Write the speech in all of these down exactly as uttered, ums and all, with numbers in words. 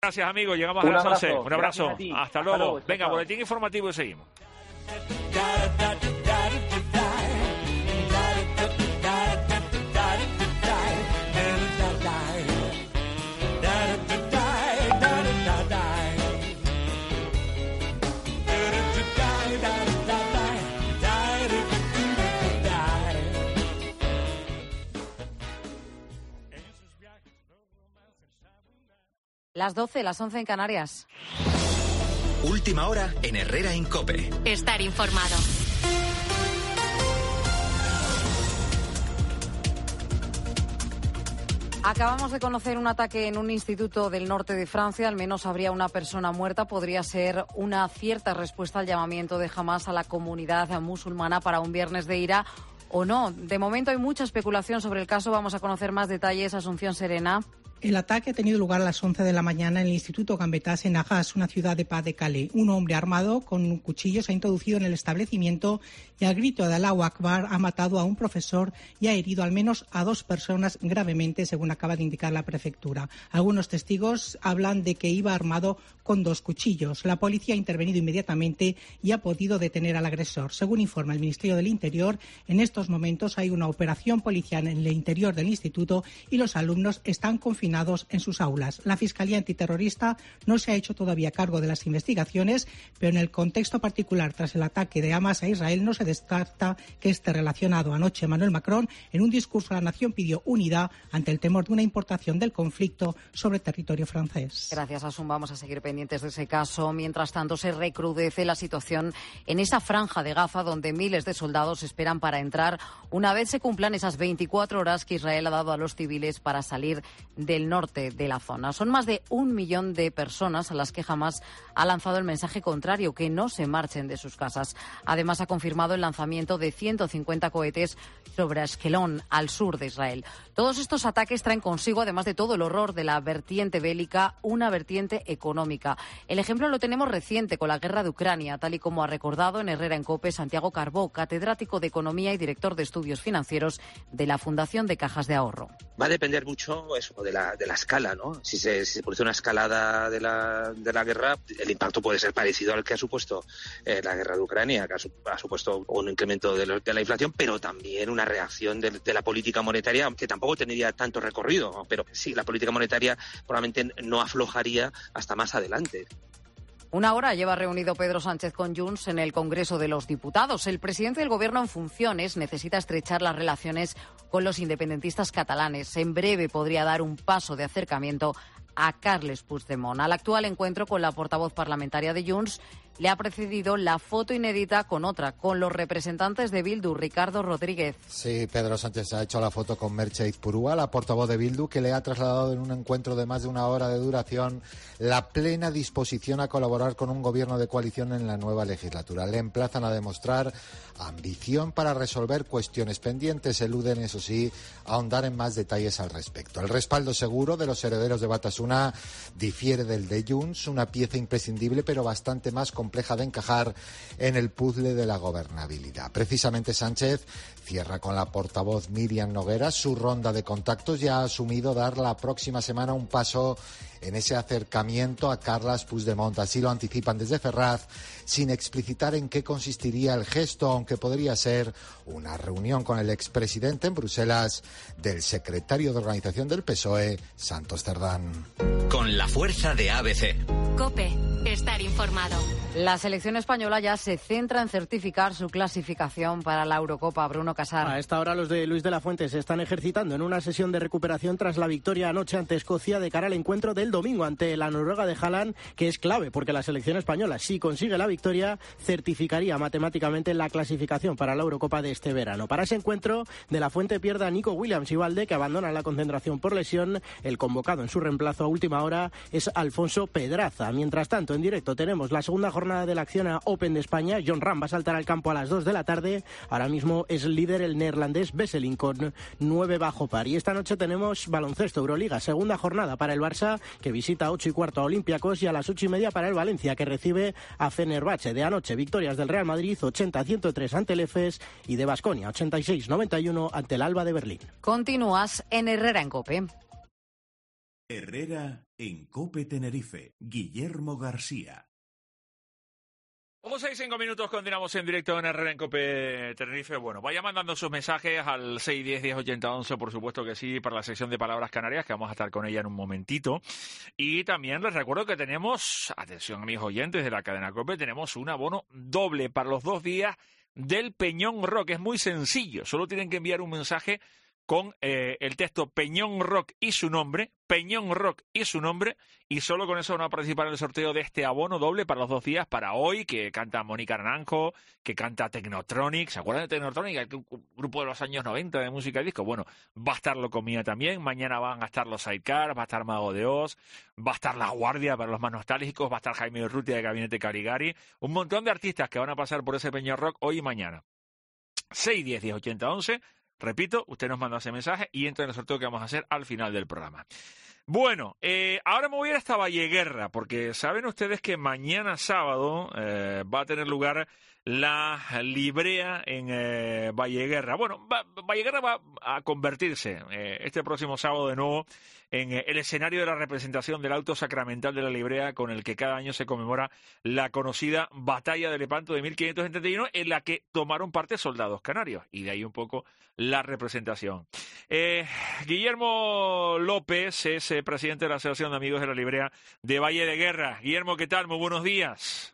Gracias, amigo. Llegamos Un a las abrazo. once. Un abrazo. Gracias a ti. Hasta Hasta luego. luego. Venga, Chao. boletín informativo y seguimos. Las doce, las once en Canarias. Última hora en Herrera en COPE. Estar informado. Acabamos de conocer un ataque en un instituto del norte de Francia. Al menos habría una persona muerta. Podría ser una cierta respuesta al llamamiento de Hamás a la comunidad musulmana para un viernes de ira o no. De momento hay mucha especulación sobre el caso. Vamos a conocer más detalles. Asunción Serena. El ataque ha tenido lugar a las once de la mañana en el Instituto Gambetta en Arras, una ciudad de paz de Calais. Un hombre armado con un cuchillo se ha introducido en el establecimiento y al grito de Allahu Akbar ha matado a un profesor y ha herido al menos a dos personas gravemente, según acaba de indicar la prefectura. Algunos testigos hablan de que iba armado con dos cuchillos. La policía ha intervenido inmediatamente y ha podido detener al agresor. Según informa el Ministerio del Interior, en estos momentos hay una operación policial en el interior del instituto y los alumnos están confinados en sus aulas. La Fiscalía Antiterrorista no se ha hecho todavía cargo de las investigaciones, pero en el contexto particular tras el ataque de Hamás a Israel no se descarta que esté relacionado. Anoche Emmanuel Macron, en un discurso a la nación, pidió unidad ante el temor de una importación del conflicto sobre territorio francés. Gracias, Asun. Vamos a seguir pendientes de ese caso. Mientras tanto, se recrudece la situación en esa franja de Gaza donde miles de soldados esperan para entrar una vez se cumplan esas veinticuatro horas que Israel ha dado a los civiles para salir del norte de la zona. Son más de un millón de personas a las que Hamás ha lanzado el mensaje contrario, que no se marchen de sus casas. Además, ha confirmado el lanzamiento de ciento cincuenta cohetes sobre Ashkelon, al sur de Israel. Todos estos ataques traen consigo, además de todo el horror de la vertiente bélica, una vertiente económica. El ejemplo lo tenemos reciente con la guerra de Ucrania, tal y como ha recordado en Herrera en COPE Santiago Carbó, catedrático de Economía y director de Estudios Financieros de la Fundación de Cajas de Ahorro. Va a depender mucho eso de la, de la escala, ¿no? Si se, si se produce una escalada de la, de la guerra, el impacto puede ser parecido al que ha supuesto eh, la guerra de Ucrania, que ha, su, ha supuesto un incremento de, lo, de la inflación, pero también una reacción de, de la política monetaria que tampoco tendría tanto recorrido, ¿no? Pero sí, la política monetaria probablemente no aflojaría hasta más adelante. Una hora lleva reunido Pedro Sánchez con Junts en el Congreso de los Diputados. El presidente del Gobierno en funciones necesita estrechar las relaciones con los independentistas catalanes. En breve podría dar un paso de acercamiento a Carles Puigdemont. Al actual encuentro con la portavoz parlamentaria de Junts le ha precedido la foto inédita con otra, con los representantes de Bildu, Ricardo Rodríguez. Sí, Pedro Sánchez ha hecho la foto con Merche Izpurúa, la portavoz de Bildu, que le ha trasladado en un encuentro de más de una hora de duración la plena disposición a colaborar con un gobierno de coalición en la nueva legislatura. Le emplazan a demostrar ambición para resolver cuestiones pendientes. Eluden, eso sí, a ahondar en más detalles al respecto. El respaldo seguro de los herederos de Batasuna difiere del de Junts, una pieza imprescindible pero bastante más compleja de encajar en el puzzle de la gobernabilidad. Precisamente Sánchez cierra con la portavoz Míriam Noguera su ronda de contactos y ha asumido dar la próxima semana un paso en ese acercamiento a Carles Puigdemont. Así lo anticipan desde Ferraz, sin explicitar en qué consistiría el gesto, aunque podría ser una reunión con el expresidente en Bruselas del secretario de organización del P S O E, Santos Cerdán. Con la fuerza de A B C. COPE, estar informado. La selección española ya se centra en certificar su clasificación para la Eurocopa. Bruno Casar. A esta hora los de Luis de la Fuente se están ejercitando en una sesión de recuperación tras la victoria anoche ante Escocia de cara al encuentro del domingo ante la Noruega de Haaland, que es clave porque la selección española, si consigue la victoria, certificaría matemáticamente la clasificación para la Eurocopa de este verano. Para ese encuentro, de la Fuente pierde a Nico Williams y Valde, que abandona la concentración por lesión. El convocado en su reemplazo a última hora es Alfonso Pedraza. Mientras tanto, en directo tenemos la segunda jornada de la Acciona Open de España. John Ram va a saltar al campo a las dos de la tarde. Ahora mismo es líder el neerlandés Besseling con nueve bajo par. Y esta noche tenemos baloncesto Euroliga, segunda jornada para el Barça, que visita a ocho y cuarto a Olympiacos, y a las ocho y media para el Valencia, que recibe a Fenerbahce. De anoche, victorias del Real Madrid ochenta a ciento tres ante el Efes y de Baskonia ochenta y seis a noventa y uno ante el Alba de Berlín. Continúas en Herrera en COPE. Herrera en COPE Tenerife. Guillermo García. Como seis, cinco minutos, continuamos en directo en Herrera en COPE Tenerife. Bueno, vaya mandando sus mensajes al seis diez, diez ochenta, once, por supuesto que sí, para la sección de Palabras Canarias, que vamos a estar con ella en un momentito. Y también les recuerdo que tenemos, atención a mis oyentes de la cadena COPE, tenemos un abono doble para los dos días del Peñón Rock. Es muy sencillo, solo tienen que enviar un mensaje con eh, el texto Peñón Rock y su nombre, Peñón Rock y su nombre, y solo con eso van a participar en el sorteo de este abono doble para los dos días, para hoy, que canta Mónica Naranjo, que canta Technotronic. ¿Se acuerdan de Technotronic? El grupo de los años noventa de música y disco. Bueno, va a estar Locomía también, mañana van a estar los Sidecars, va a estar Mago de Oz, va a estar La Guardia para los más nostálgicos, va a estar Jaime Urrutia de Gabinete Caligari, un montón de artistas que van a pasar por ese Peñón Rock hoy y mañana. seis diez, diez ochenta, once. Repito, usted nos manda ese mensaje y entra en el sorteo que vamos a hacer al final del programa. Bueno, eh, ahora me voy a ir hasta Valleguerra, porque saben ustedes que mañana sábado eh, va a tener lugar la librea en eh, Valleguerra. Bueno, va, Valleguerra va a convertirse eh, este próximo sábado de nuevo en eh, el escenario de la representación del auto sacramental de la librea, con el que cada año se conmemora la conocida Batalla de Lepanto de mil quinientos setenta y uno, en la que tomaron parte soldados canarios, y de ahí un poco la representación. Eh, Guillermo López es eh, presidente de la Asociación de Amigos de la Librea de Valle de Guerra. Guillermo, ¿qué tal? Muy buenos días.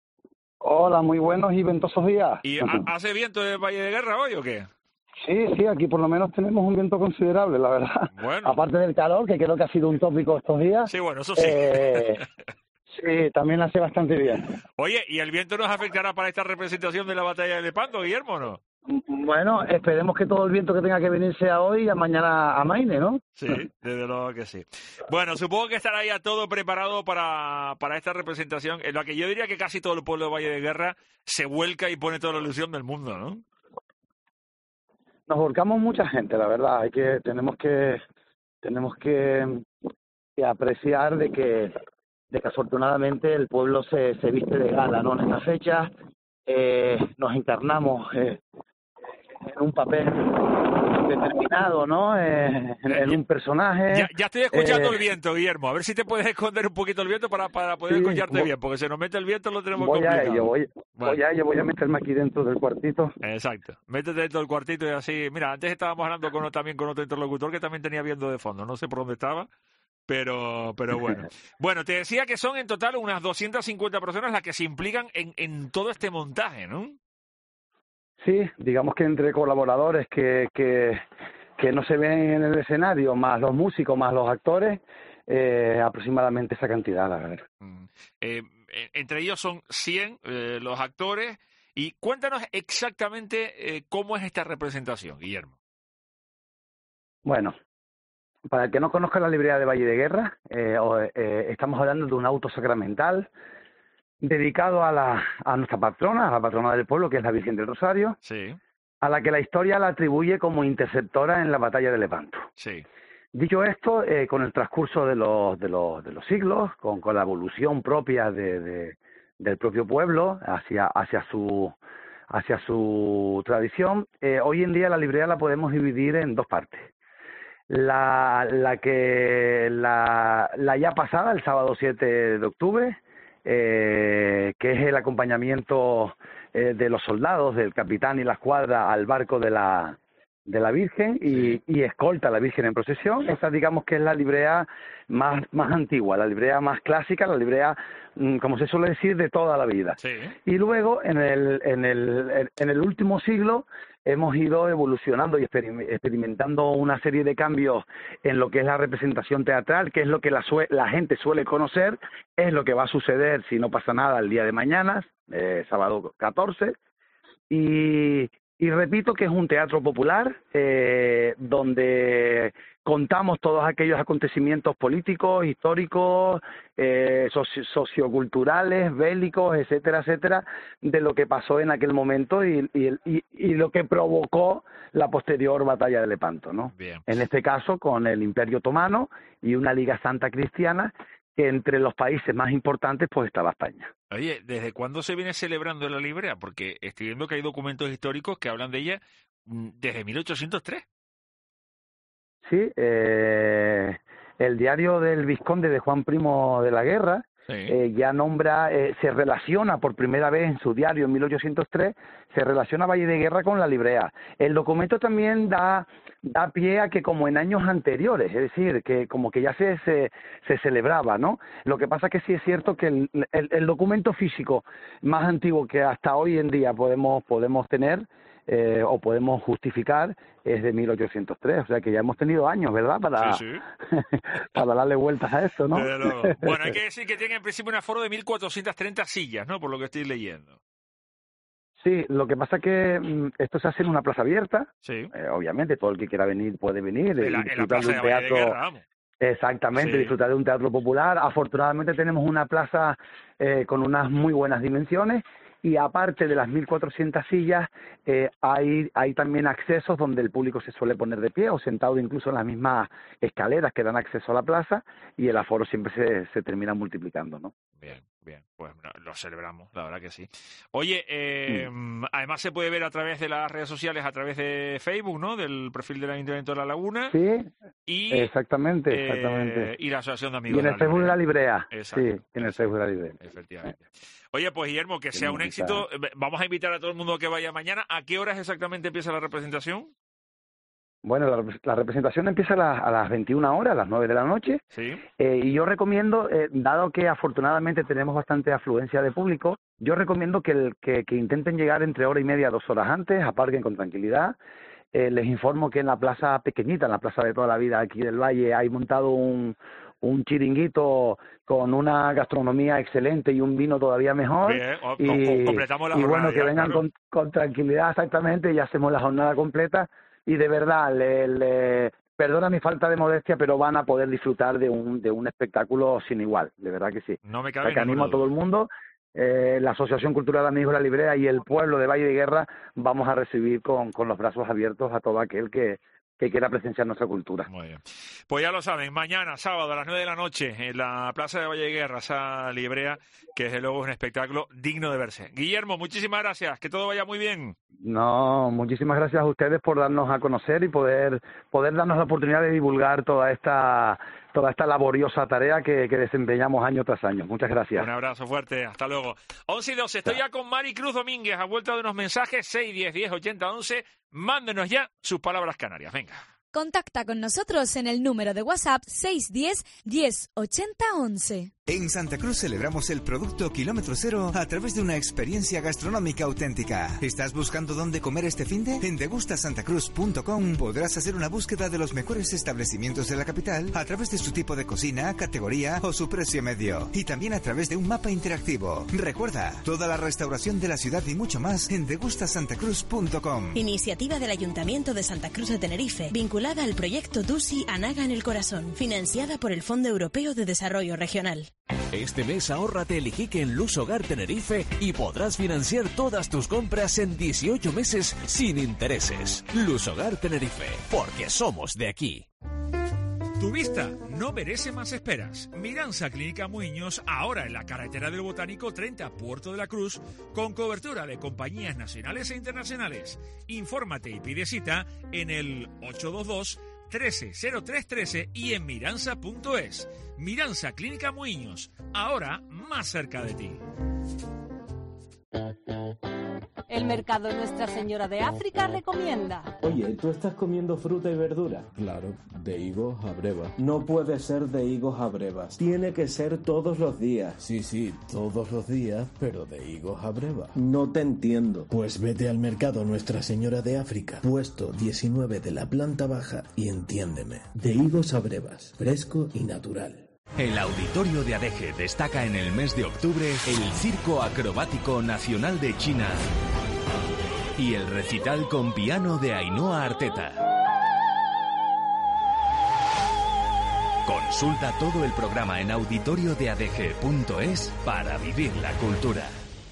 Hola, muy buenos y ventosos días. ¿Y hace viento de Valle de Guerra hoy o qué? Sí, sí, aquí por lo menos tenemos un viento considerable, la verdad. Bueno. Aparte del calor, que creo que ha sido un tópico estos días. Sí, bueno, eso sí. Eh, sí, también hace bastante bien. Oye, ¿y el viento nos afectará para esta representación de la Batalla de Lepanto, Guillermo, o no? Bueno, esperemos que todo el viento que tenga que venir sea hoy y mañana amaine, ¿no? Sí, desde luego que sí. Bueno, supongo que estará ya todo preparado para, para esta representación, en la que yo diría que casi todo el pueblo de Valle de Guerra se vuelca y pone toda la ilusión del mundo, ¿no? Nos volcamos mucha gente, la verdad. Hay que tenemos que tenemos que, que apreciar de que de que afortunadamente el pueblo se, se viste de gala, ¿no? En esta fecha eh, nos encarnamos eh, en un papel determinado, ¿no? Eh, en, en un personaje. Ya, ya estoy escuchando eh, el viento, Guillermo. A ver si te puedes esconder un poquito el viento para, para poder sí, escucharte voy, bien, porque si nos mete el viento lo tenemos voy complicado. A ello, voy, bueno. voy a ello, voy a meterme aquí dentro del cuartito. Exacto. Métete dentro del cuartito y así. Mira, antes estábamos hablando con, también con otro interlocutor que también tenía viento de fondo. No sé por dónde estaba, pero pero bueno. Bueno, te decía que son en total unas doscientas cincuenta personas las que se implican en, en todo este montaje, ¿no? Sí, digamos que entre colaboradores que, que, que no se ven en el escenario, más los músicos, más los actores, eh, aproximadamente esa cantidad, a ver. Mm. Eh, entre ellos son cien eh, los actores. Y cuéntanos exactamente eh, cómo es esta representación, Guillermo. Bueno, para el que no conozca la librea de Valle de Guerra, eh, eh, estamos hablando de un auto sacramental dedicado a la a nuestra patrona, a la patrona del pueblo, que es la Virgen del Rosario, sí, a la que la historia la atribuye como interceptora en la batalla de Lepanto. Sí. Dicho esto, eh, con el transcurso de los de los de los siglos, con, con la evolución propia de, de del propio pueblo hacia hacia su hacia su tradición, eh, hoy en día la librea la podemos dividir en dos partes. La la que la la ya pasada, el sábado siete de octubre, Eh, que es el acompañamiento eh, de los soldados, del capitán y la escuadra al barco de la de la Virgen y, y escolta a la Virgen en procesión. Esta, digamos que es la librea más más antigua, la librea más clásica, la librea, como se suele decir, de toda la vida. Sí. Y luego en el en el en el último siglo hemos ido evolucionando y experimentando una serie de cambios en lo que es la representación teatral, que es lo que la, la gente suele conocer, es lo que va a suceder si no pasa nada el día de mañana, eh, sábado catorce, y, y repito que es un teatro popular eh, donde contamos todos aquellos acontecimientos políticos, históricos, eh, socio socioculturales, bélicos, etcétera, etcétera, de lo que pasó en aquel momento y, y, y, y lo que provocó la posterior batalla de Lepanto, ¿no? Bien. En este caso con el Imperio Otomano y una Liga Santa Cristiana, que entre los países más importantes pues estaba España. Oye, ¿desde cuándo se viene celebrando la librea? Porque estoy viendo que hay documentos históricos que hablan de ella desde mil ochocientos tres. Sí, eh, el diario del vizconde de Juan Primo de la Guerra, sí. eh, ya nombra, eh, se relaciona por primera vez en su diario en mil ochocientos tres, se relaciona Valle de Guerra con la librea. El documento también da da pie a que como en años anteriores, es decir, que como que ya se, se, se celebraba, ¿no? Lo que pasa es que sí es cierto que el, el, el documento físico más antiguo que hasta hoy en día podemos, podemos tener eh, o podemos justificar es de mil ochocientos tres, o sea que ya hemos tenido años, ¿verdad? Para, sí, sí. para darle vueltas a esto, ¿no? Pero, bueno, hay que decir que tiene en principio un aforo de mil cuatrocientas treinta sillas, ¿no? Por lo que estoy leyendo. Sí, lo que pasa es que mm, esto se hace en una plaza abierta. Sí. Eh, obviamente, todo el que quiera venir puede venir. En la, en la plaza de, un teatro, de Guerra, vamos. Exactamente, sí. Disfrutar de un teatro popular. Afortunadamente tenemos una plaza eh, con unas muy buenas dimensiones y aparte de las mil cuatrocientas sillas, eh, hay, hay también accesos donde el público se suele poner de pie o sentado incluso en las mismas escaleras que dan acceso a la plaza y el aforo siempre se, se termina multiplicando, ¿no? Bien. Bien, pues lo celebramos, la verdad que sí. Oye, eh, mm. además se puede ver a través de las redes sociales, a través de Facebook, ¿no? Del perfil del Ayuntamiento de La Laguna. Sí, y, exactamente, eh, exactamente. Y la Asociación de Amigos y en el Facebook de la Librea. Exacto. Sí, en el Facebook de la Librea. Efectivamente. Oye, pues Guillermo, que sea un éxito. Vamos a invitar a todo el mundo que vaya mañana. ¿A qué horas exactamente empieza la representación? Bueno, la, la representación empieza a, la, a las veintiuna horas, a las nueve de la noche. Sí. Eh, y yo recomiendo, eh, dado que afortunadamente tenemos bastante afluencia de público, yo recomiendo que, el, que, que intenten llegar entre hora y media a dos horas antes, aparquen con tranquilidad. Eh, les informo que en la plaza pequeñita, en la plaza de toda la vida aquí del Valle, hay montado un, un chiringuito con una gastronomía excelente y un vino todavía mejor. Bien, o, y, o, completamos la y jornada. bueno, que ya, vengan claro. con, con tranquilidad exactamente y hacemos la jornada completa. Y de verdad, le, le, perdona mi falta de modestia, pero van a poder disfrutar de un de un espectáculo sin igual, de verdad que sí. No me cabe o sea, que animo a todo el mundo, eh, la Asociación Cultural Amigos de la Librea y el pueblo de Valle de Guerra vamos a recibir con, con los brazos abiertos a todo aquel que, que quiera presenciar nuestra cultura. Muy bien. Pues ya lo saben, mañana, sábado, a las nueve de la noche, en la Plaza de Valle de Guerra, esa librea, que desde luego es un espectáculo digno de verse. Guillermo, muchísimas gracias, que todo vaya muy bien. No, muchísimas gracias a ustedes por darnos a conocer y poder poder darnos la oportunidad de divulgar toda esta toda esta laboriosa tarea que, que desempeñamos año tras año. Muchas gracias. Un abrazo fuerte, hasta luego. once y doce, estoy ya con Mari Cruz Domínguez, a vuelta de unos mensajes, seis, diez, diez, ochenta, once. Mándenos ya sus palabras canarias, venga. Contacta con nosotros en el número de WhatsApp seis uno cero, diez, ochenta, once. En Santa Cruz celebramos el producto kilómetro cero a través de una experiencia gastronómica auténtica. ¿Estás buscando dónde comer este finde? En degusta santa cruz punto com podrás hacer una búsqueda de los mejores establecimientos de la capital a través de su tipo de cocina, categoría o su precio medio. Y también a través de un mapa interactivo. Recuerda, toda la restauración de la ciudad y mucho más en degusta santa cruz punto com. Iniciativa del Ayuntamiento de Santa Cruz de Tenerife, vinculada al proyecto Dusi Anaga en el Corazón, financiada por el Fondo Europeo de Desarrollo Regional. Este mes ahórrate el Iquique en Luz Hogar Tenerife y podrás financiar todas tus compras en dieciocho meses sin intereses. Luz Hogar Tenerife, porque somos de aquí. Tu vista no merece más esperas. Miranza Clínica Muiños, ahora en la carretera del Botánico treinta, Puerto de la Cruz, con cobertura de compañías nacionales e internacionales. Infórmate y pide cita en el ocho dos dos, trece, cero tres trece y en miranza punto es. Miranza Clínica Muiños, ahora más cerca de ti. El mercado Nuestra Señora de África recomienda. Oye, ¿tú estás comiendo fruta y verdura? Claro, de higos a brevas. No puede ser de higos a brevas. Tiene que ser todos los días. Sí, sí, todos los días, pero de higos a brevas. No te entiendo. Pues vete al mercado Nuestra Señora de África, puesto diecinueve de la planta baja y entiéndeme. De higos a brevas, fresco y natural. El Auditorio de Adeje destaca en el mes de octubre el Circo Acrobático Nacional de China y el recital con piano de Ainhoa Arteta. Consulta todo el programa en auditorio de adeje punto es para vivir la cultura.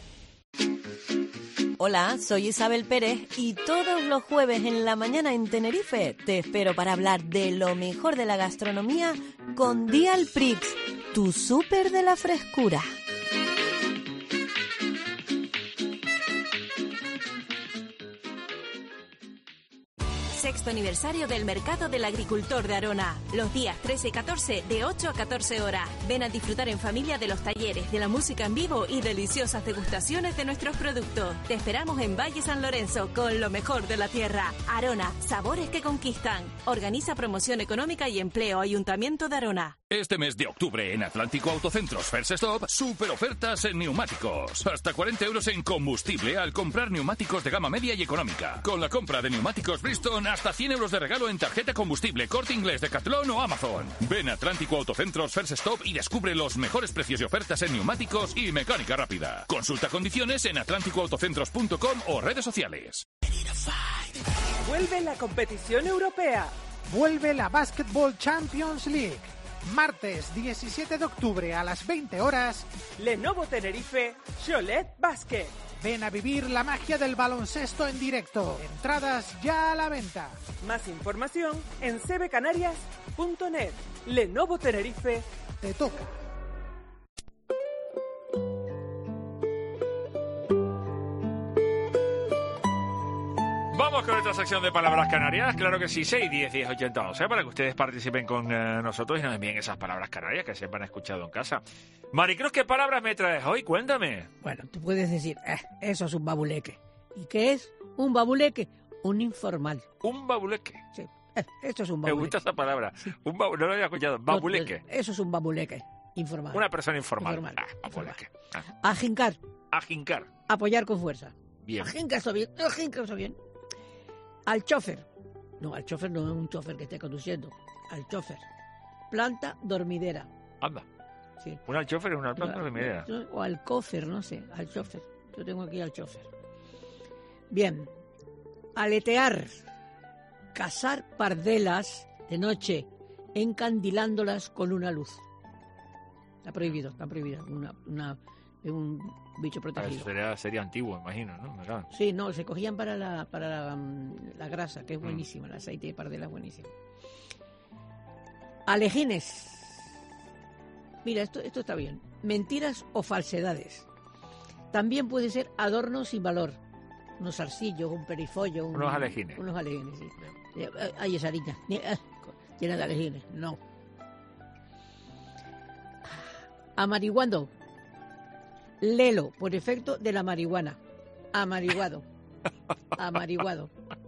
Hola, soy Isabel Pérez y todos los jueves en la mañana en Tenerife te espero para hablar de lo mejor de la gastronomía con Dial Prix, tu súper de la frescura. sexto aniversario del Mercado del Agricultor de Arona. Los días trece y catorce de ocho a catorce horas. Ven a disfrutar en familia de los talleres, de la música en vivo y deliciosas degustaciones de nuestros productos. Te esperamos en Valle San Lorenzo con lo mejor de la tierra. Arona, sabores que conquistan. Organiza promoción económica y empleo Ayuntamiento de Arona. Este mes de octubre en Atlántico Autocentros First Stop, super ofertas en neumáticos. Hasta cuarenta euros en combustible al comprar neumáticos de gama media y económica. Con la compra de neumáticos Bridgestone, hasta cien euros de regalo en tarjeta combustible, Corte Inglés, Decathlon o Amazon. Ven a Atlántico Autocentros First Stop y descubre los mejores precios y ofertas en neumáticos y mecánica rápida. Consulta condiciones en atlántico autocentros punto com o redes sociales. Vuelve la competición europea. Vuelve la Basketball Champions League. Martes diecisiete de octubre a las veinte horas, Lenovo Tenerife, Cholet Basket. Ven a vivir la magia del baloncesto en directo. Entradas ya a la venta. Más información en c b canarias punto net. Lenovo Tenerife, te toca. Vamos con nuestra sección de palabras canarias, claro que sí, seis, diez, diez, ochenta, once, para que ustedes participen con eh, nosotros y nos envíen esas palabras canarias que siempre han escuchado en casa. Maricruz, ¿qué palabras me traes hoy? Cuéntame. Bueno, tú puedes decir, eh, eso es un babuleque. ¿Y qué es un babuleque? Un informal. ¿Un babuleque? Sí, eh, esto es un babuleque. Me gusta esa palabra. Sí. Un babu... No lo había escuchado. Babuleque. No, eso es un babuleque, informal. Una persona informal. informal. Ah, babuleque. Ah. Ajincar. Ajincar. Apoyar con fuerza. Bien. Ajincar está bien, ajincar está bien. Al chofer. No, al chofer no es un chofer que esté conduciendo. Al chofer. Planta dormidera. Anda. Sí. ¿Un al chofer es una planta no, dormidera? No, o al cofer, no sé. Al chofer. Yo tengo aquí al chofer. Bien. Aletear. Cazar pardelas de noche, encandilándolas con una luz. Está prohibido, está prohibido. Una, una, un bicho protegido. Eso sería, sería antiguo, imagino, ¿no? ¿verdad? Sí, no, se cogían para la, para la, la grasa, que es buenísima, mm. el aceite de pardela es buenísimo. Alejines. Mira, esto, esto está bien. Mentiras o falsedades. También puede ser adornos sin valor. Unos zarcillos, un perifollo. Un, unos alejines. Unos alejines, sí. Ay, esa harina. Llena de alejines. No. Amariguando. Lelo, por efecto de la marihuana. Amariguado. Amariguado.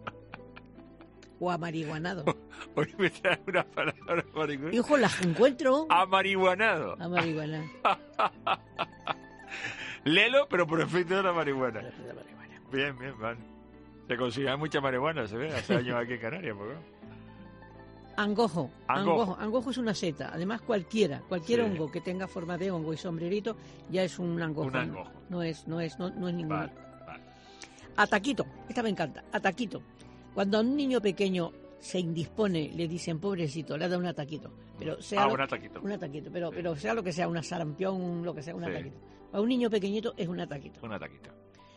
O amariguanado. Hoy me trae una palabra marihuana. Hijo, las encuentro. Amarihuanado. Amarihuanado. Lelo, pero por efecto de la marihuana. Bien, bien, van. Se consigue mucha marihuana, se ve, hace años aquí en Canarias, ¿por qué? Angojo. Angojo. Angojo. Angojo es una seta. Además, cualquiera, cualquier Sí. hongo que tenga forma de hongo y sombrerito, ya es un angojo. Un angojo. No es, no es, no, no es ningún. Vale, vale. Ataquito. Esta me encanta. Ataquito. Cuando a un niño pequeño se indispone, le dicen pobrecito, le da un ataquito. Pero sea Ah, lo- un ataquito. Un ataquito. Pero, pero sea lo que sea, una sarampión, un- lo que sea, un Sí. ataquito. Para un niño pequeñito es un ataquito. Un ataquito.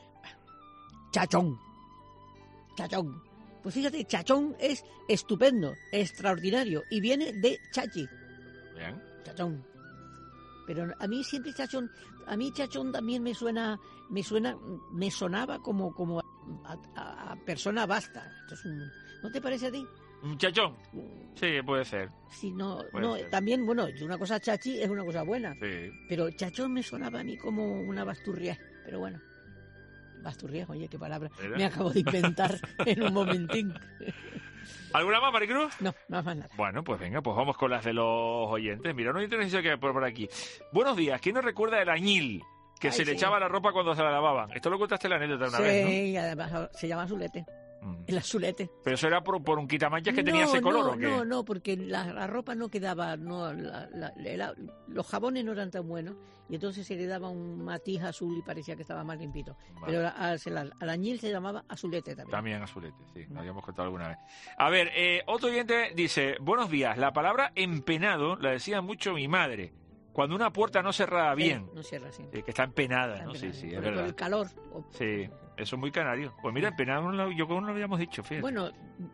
Chachón. Chachón. Pues fíjate, chachón es estupendo, extraordinario y viene de chachi. Bien. Chachón. Pero a mí siempre chachón, a mí chachón también me suena, me suena, me sonaba como, como a, a- a persona basta. Esto es un- ¿no te parece a ti? ¿Un chachón? Sí, puede ser. Sí, no, Puede no, ser. también, bueno, una cosa chachi es una cosa buena. Sí. Pero chachón me sonaba a mí como una basturriés, pero bueno. Basturriés, oye, qué palabra ¿Era? me acabo de inventar en un momentín. ¿Alguna más, Maricruz? No, no más nada. Bueno, pues venga, pues vamos con las de los oyentes. Mira, un oyente nos dice que hay por por aquí. Buenos días, ¿quién nos recuerda el añil que Ay, se le sí. echaba la ropa cuando se la lavaban? Esto lo contaste la anécdota una Sí, vez, ¿no? y además se llama azulete. Mm. El azulete. Pero eso era por, por un quitamanchas que tenía No, ese color, no, ¿o qué? No, no, porque la, la ropa no quedaba, no, la- la- la- los jabones no eran tan buenos y entonces se le daba un matiz azul y parecía que estaba más limpito. Vale. Pero a- se la- al añil se llamaba azulete también. También azulete, sí, lo habíamos contado alguna vez. A ver, eh, otro oyente dice, buenos días, la palabra empenado la decía mucho mi madre, cuando una puerta no cerraba bien. Sí, no cierra así. Sí, que está empenada, Está ¿no? empenado. Sí, sí, es Por- por verdad. el calor. O- Sí, eso es muy canario. Pues mira, empenado no lo- yo como no lo habíamos dicho, fíjate. Bueno,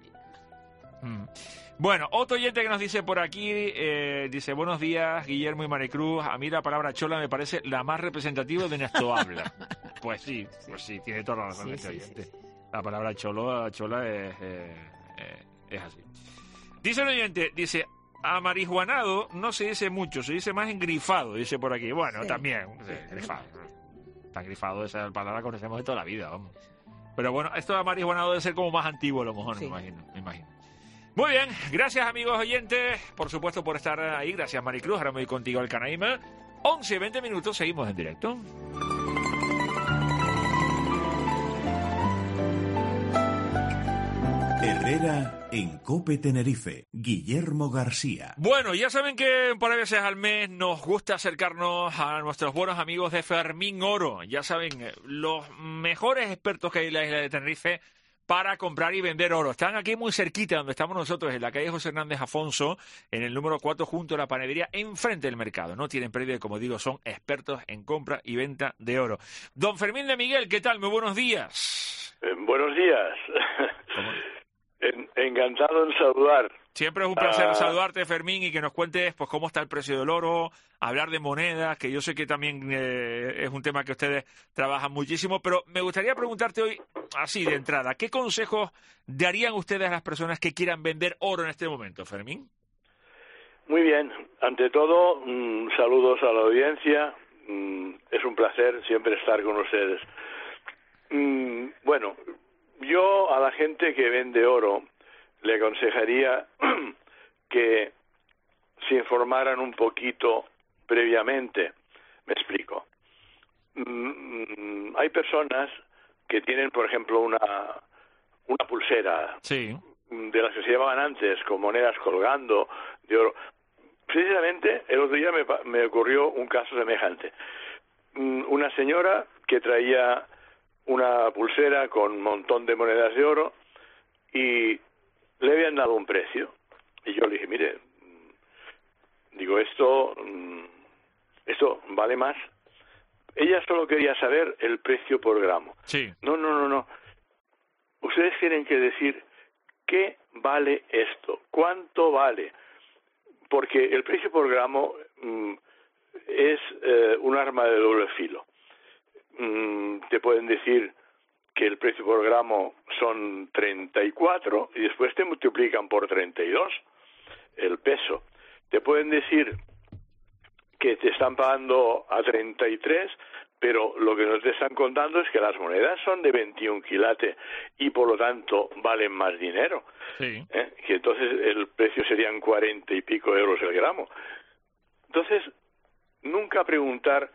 Mm. Bueno, otro oyente que nos dice por aquí, eh, dice, buenos días, Guillermo y Maricruz, a mí la palabra chola me parece la más representativa de nuestro habla. Pues sí, pues sí, tiene toda la razón Sí, este sí, oyente. sí, sí. La palabra cholo, chola es, eh, eh, es así. Dice un oyente, dice, amarihuanado no se dice mucho, se dice más engrifado, dice por aquí. Bueno, sí. también, sí, grifado. Tan grifado, esa palabra la conocemos de toda la vida, vamos. Pero bueno, esto de amarihuanado debe ser como más antiguo a lo mejor, sí. me imagino, me imagino. Muy bien, gracias amigos oyentes, por supuesto por estar ahí, gracias Maricruz, ahora me voy contigo al Canaima. once, veinte minutos, seguimos en directo. Herrera en COPE Tenerife, Guillermo García. Bueno, ya saben que un par de veces al mes nos gusta acercarnos a nuestros buenos amigos de Fermín Oro. Ya saben, los mejores expertos que hay en la isla de Tenerife para comprar y vender oro. Están aquí muy cerquita donde estamos nosotros, en la calle José Hernández Afonso, en el número cuatro, junto a la panadería, enfrente del mercado. No tienen pérdida, como digo, son expertos en compra y venta de oro. Don Fermín de Miguel, ¿qué tal? Muy buenos días. Eh, buenos días. En, encantado en saludar. Siempre es un placer ah, saludarte, Fermín, y que nos cuentes pues cómo está el precio del oro, hablar de monedas, que yo sé que también eh, es un tema que ustedes trabajan muchísimo, pero me gustaría preguntarte hoy, así de entrada, ¿qué consejos darían ustedes a las personas que quieran vender oro en este momento, Fermín? Muy bien. Ante todo, mmm, saludos a la audiencia. Mm, es un placer siempre estar con ustedes. Mm, bueno, yo a la gente que vende oro le aconsejaría que se informaran un poquito previamente. Me explico. Mm, hay personas que tienen, por ejemplo, una, una pulsera sí. de las que se llevaban antes, con monedas colgando de oro. Precisamente, el otro día me, me ocurrió un caso semejante. Mm, una señora que traía una pulsera con un montón de monedas de oro y le habían dado un precio. Y yo le dije, mire, digo, esto, esto vale más. Ella solo quería saber el precio por gramo. Sí. No, no, no, no. Ustedes tienen que decir qué vale esto, cuánto vale. Porque el precio por gramo mm, es eh, un arma de doble filo. Mm, te pueden decir que el precio por gramo son treinta y cuatro y después te multiplican por treinta y dos el peso. Te pueden decir que te están pagando a treinta y tres, pero lo que no te están contando es que las monedas son de veintiún quilates y por lo tanto valen más dinero. Sí. ¿Eh? Que entonces el precio serían cuarenta y pico euros el gramo. Entonces, nunca preguntar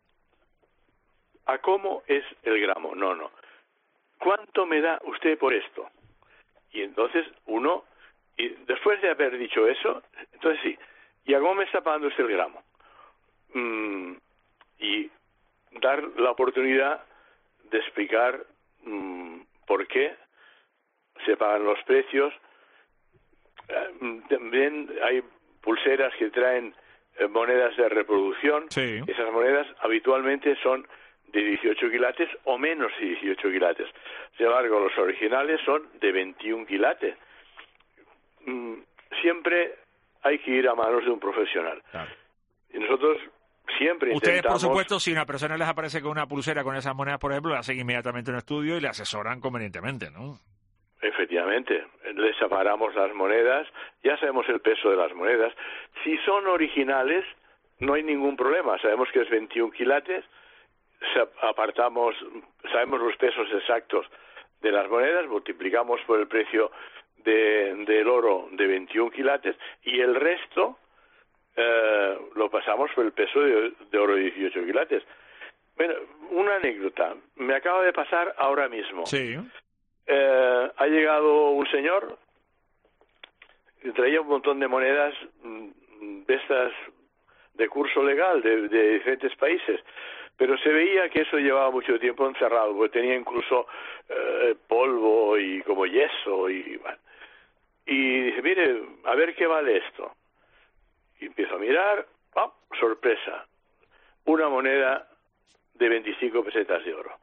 a cómo es el gramo. No, no. ¿Cuánto me da usted por esto? Y entonces uno, y después de haber dicho eso, entonces sí, ¿y a cómo me está pagando usted el gramo? Mm, y dar la oportunidad de explicar mm, por qué se pagan los precios. Eh, también hay pulseras que traen eh, monedas de reproducción. Sí. Esas monedas habitualmente son de dieciocho quilates o menos de dieciocho quilates. Sin embargo, los originales son de veintiún quilates. Mm, siempre hay que ir a manos de un profesional. Claro. Y nosotros siempre Ustedes, intentamos... por supuesto, si una persona les aparece con una pulsera con esas monedas, por ejemplo, le hacen inmediatamente un estudio y le asesoran convenientemente, ¿no? Efectivamente, les separamos las monedas, ya sabemos el peso de las monedas. Si son originales, no hay ningún problema. Sabemos que es veintiún quilates, apartamos, sabemos los pesos exactos de las monedas, multiplicamos por el precio de, del oro de veintiún quilates y el resto eh, lo pasamos por el peso de, de oro de dieciocho quilates. Bueno, una anécdota, me acaba de pasar ahora mismo. Sí. Eh, ha llegado un señor que traía un montón de monedas de estas de curso legal de, de diferentes países, pero se veía que eso llevaba mucho tiempo encerrado, porque tenía incluso eh, polvo y como yeso y bueno. Y dice, mire, a ver qué vale esto. Y empiezo a mirar, ¡oh, sorpresa! Una moneda de veinticinco pesetas de oro.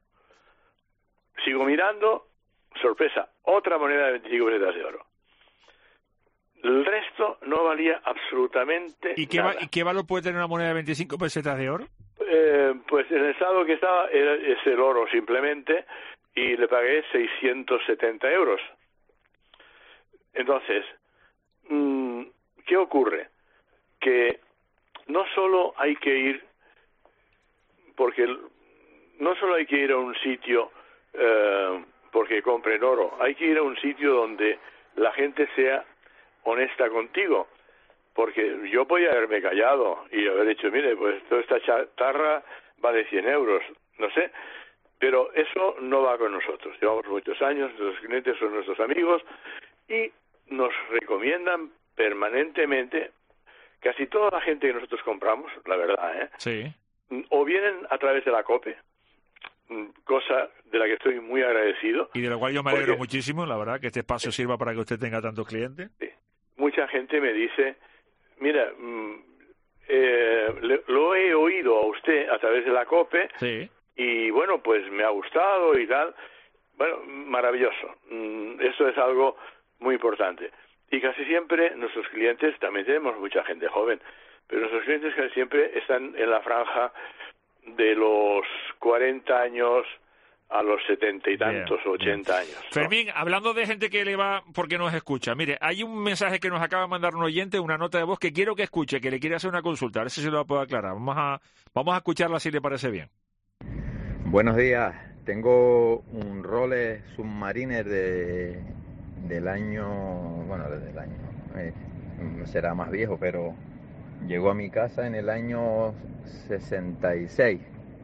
Sigo mirando, sorpresa, otra moneda de veinticinco pesetas de oro. El resto no valía absolutamente ¿Y qué, nada. ¿Y qué valor puede tener una moneda de veinticinco pesetas de oro? Eh, pues en el estado que estaba era, es el oro simplemente y le pagué seiscientos setenta euros. Entonces, ¿qué ocurre? Que no solo hay que ir, porque no solo hay que ir a un sitio eh, porque compren oro, hay que ir a un sitio donde la gente sea honesta contigo, porque yo podía haberme callado y haber dicho, mire, pues toda esta chatarra vale cien euros, no sé, pero eso no va con nosotros. Llevamos muchos años, nuestros clientes son nuestros amigos y nos recomiendan permanentemente, casi toda la gente que nosotros compramos, la verdad, ¿eh? Sí. O vienen a través de la COPE, cosa de la que estoy muy agradecido. Y de lo cual yo me alegro porque, muchísimo, la verdad, que este espacio sí. sirva para que usted tenga tantos clientes. Sí. Mucha gente me dice, mira, eh, le, lo he oído a usted a través de la COPE sí. y bueno, pues me ha gustado y tal. Bueno, maravilloso. Eso es algo muy importante. Y casi siempre nuestros clientes, también tenemos mucha gente joven, pero nuestros clientes casi siempre están en la franja de los cuarenta años a los setenta y tantos, bien, ochenta bien. años. ¿No? Fermín, hablando de gente que le va porque nos escucha, mire, hay un mensaje que nos acaba de mandar un oyente, una nota de voz que quiero que escuche, que le quiere hacer una consulta, a ver si se lo puedo aclarar. Vamos a, vamos a escucharla si le parece bien. Buenos días, tengo un Rolex Submariner de, del año, bueno, desde el año, eh, será más viejo, pero llegó a mi casa en el año sesenta y seis.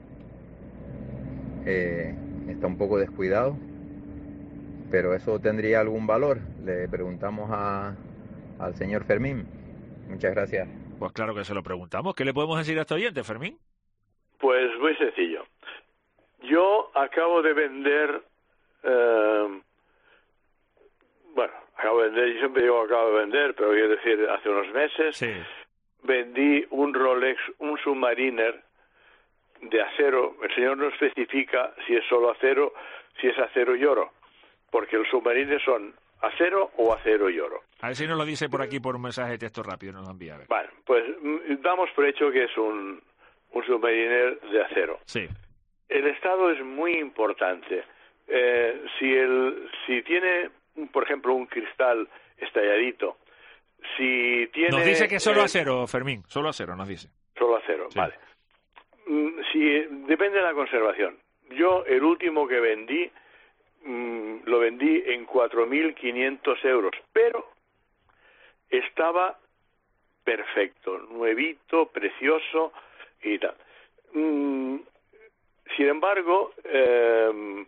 Eh, está un poco descuidado, pero eso tendría algún valor. Le preguntamos a, al señor Fermín. Muchas gracias. Pues claro que se lo preguntamos. ¿Qué le podemos decir a este oyente, Fermín? Pues muy sencillo. Yo acabo de vender, eh, bueno, acabo de vender, yo siempre digo acabo de vender, pero quiero decir, hace unos meses, sí. vendí un Rolex, un Submariner de acero. El señor no especifica si es solo acero, si es acero y oro, porque los Submarines son acero o acero y oro. A ver si nos lo dice por aquí por un mensaje de texto rápido, nos lo envía. A ver. Bueno, pues damos por hecho que es un, un Submariner de acero. Sí. El estado es muy importante. Eh, si el, si tiene, por ejemplo, un cristal estalladito, si tiene... Nos dice que es solo eh, acero, Fermín, solo acero, nos dice. Solo acero, sí. Vale. Si depende de la conservación. Yo el último que vendí mmm, lo vendí en cuatro mil quinientos euros, pero estaba perfecto, nuevito, precioso y tal. Mm, sin embargo, eh,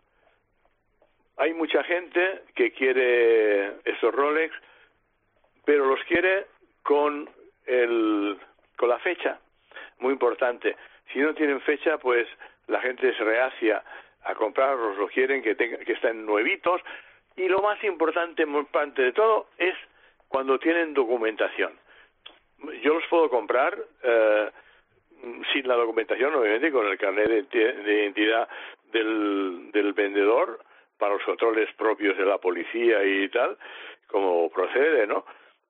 hay mucha gente que quiere esos Rolex, pero los quiere con el con la fecha, muy importante. Si no tienen fecha, pues la gente es reacia a comprarlos, lo quieren que, tenga, que estén nuevitos. Y lo más importante, muy importante de todo, es cuando tienen documentación. Yo los puedo comprar eh, sin la documentación, obviamente, con el carnet de, de identidad del, del vendedor para los controles propios de la policía y tal, como procede, ¿no?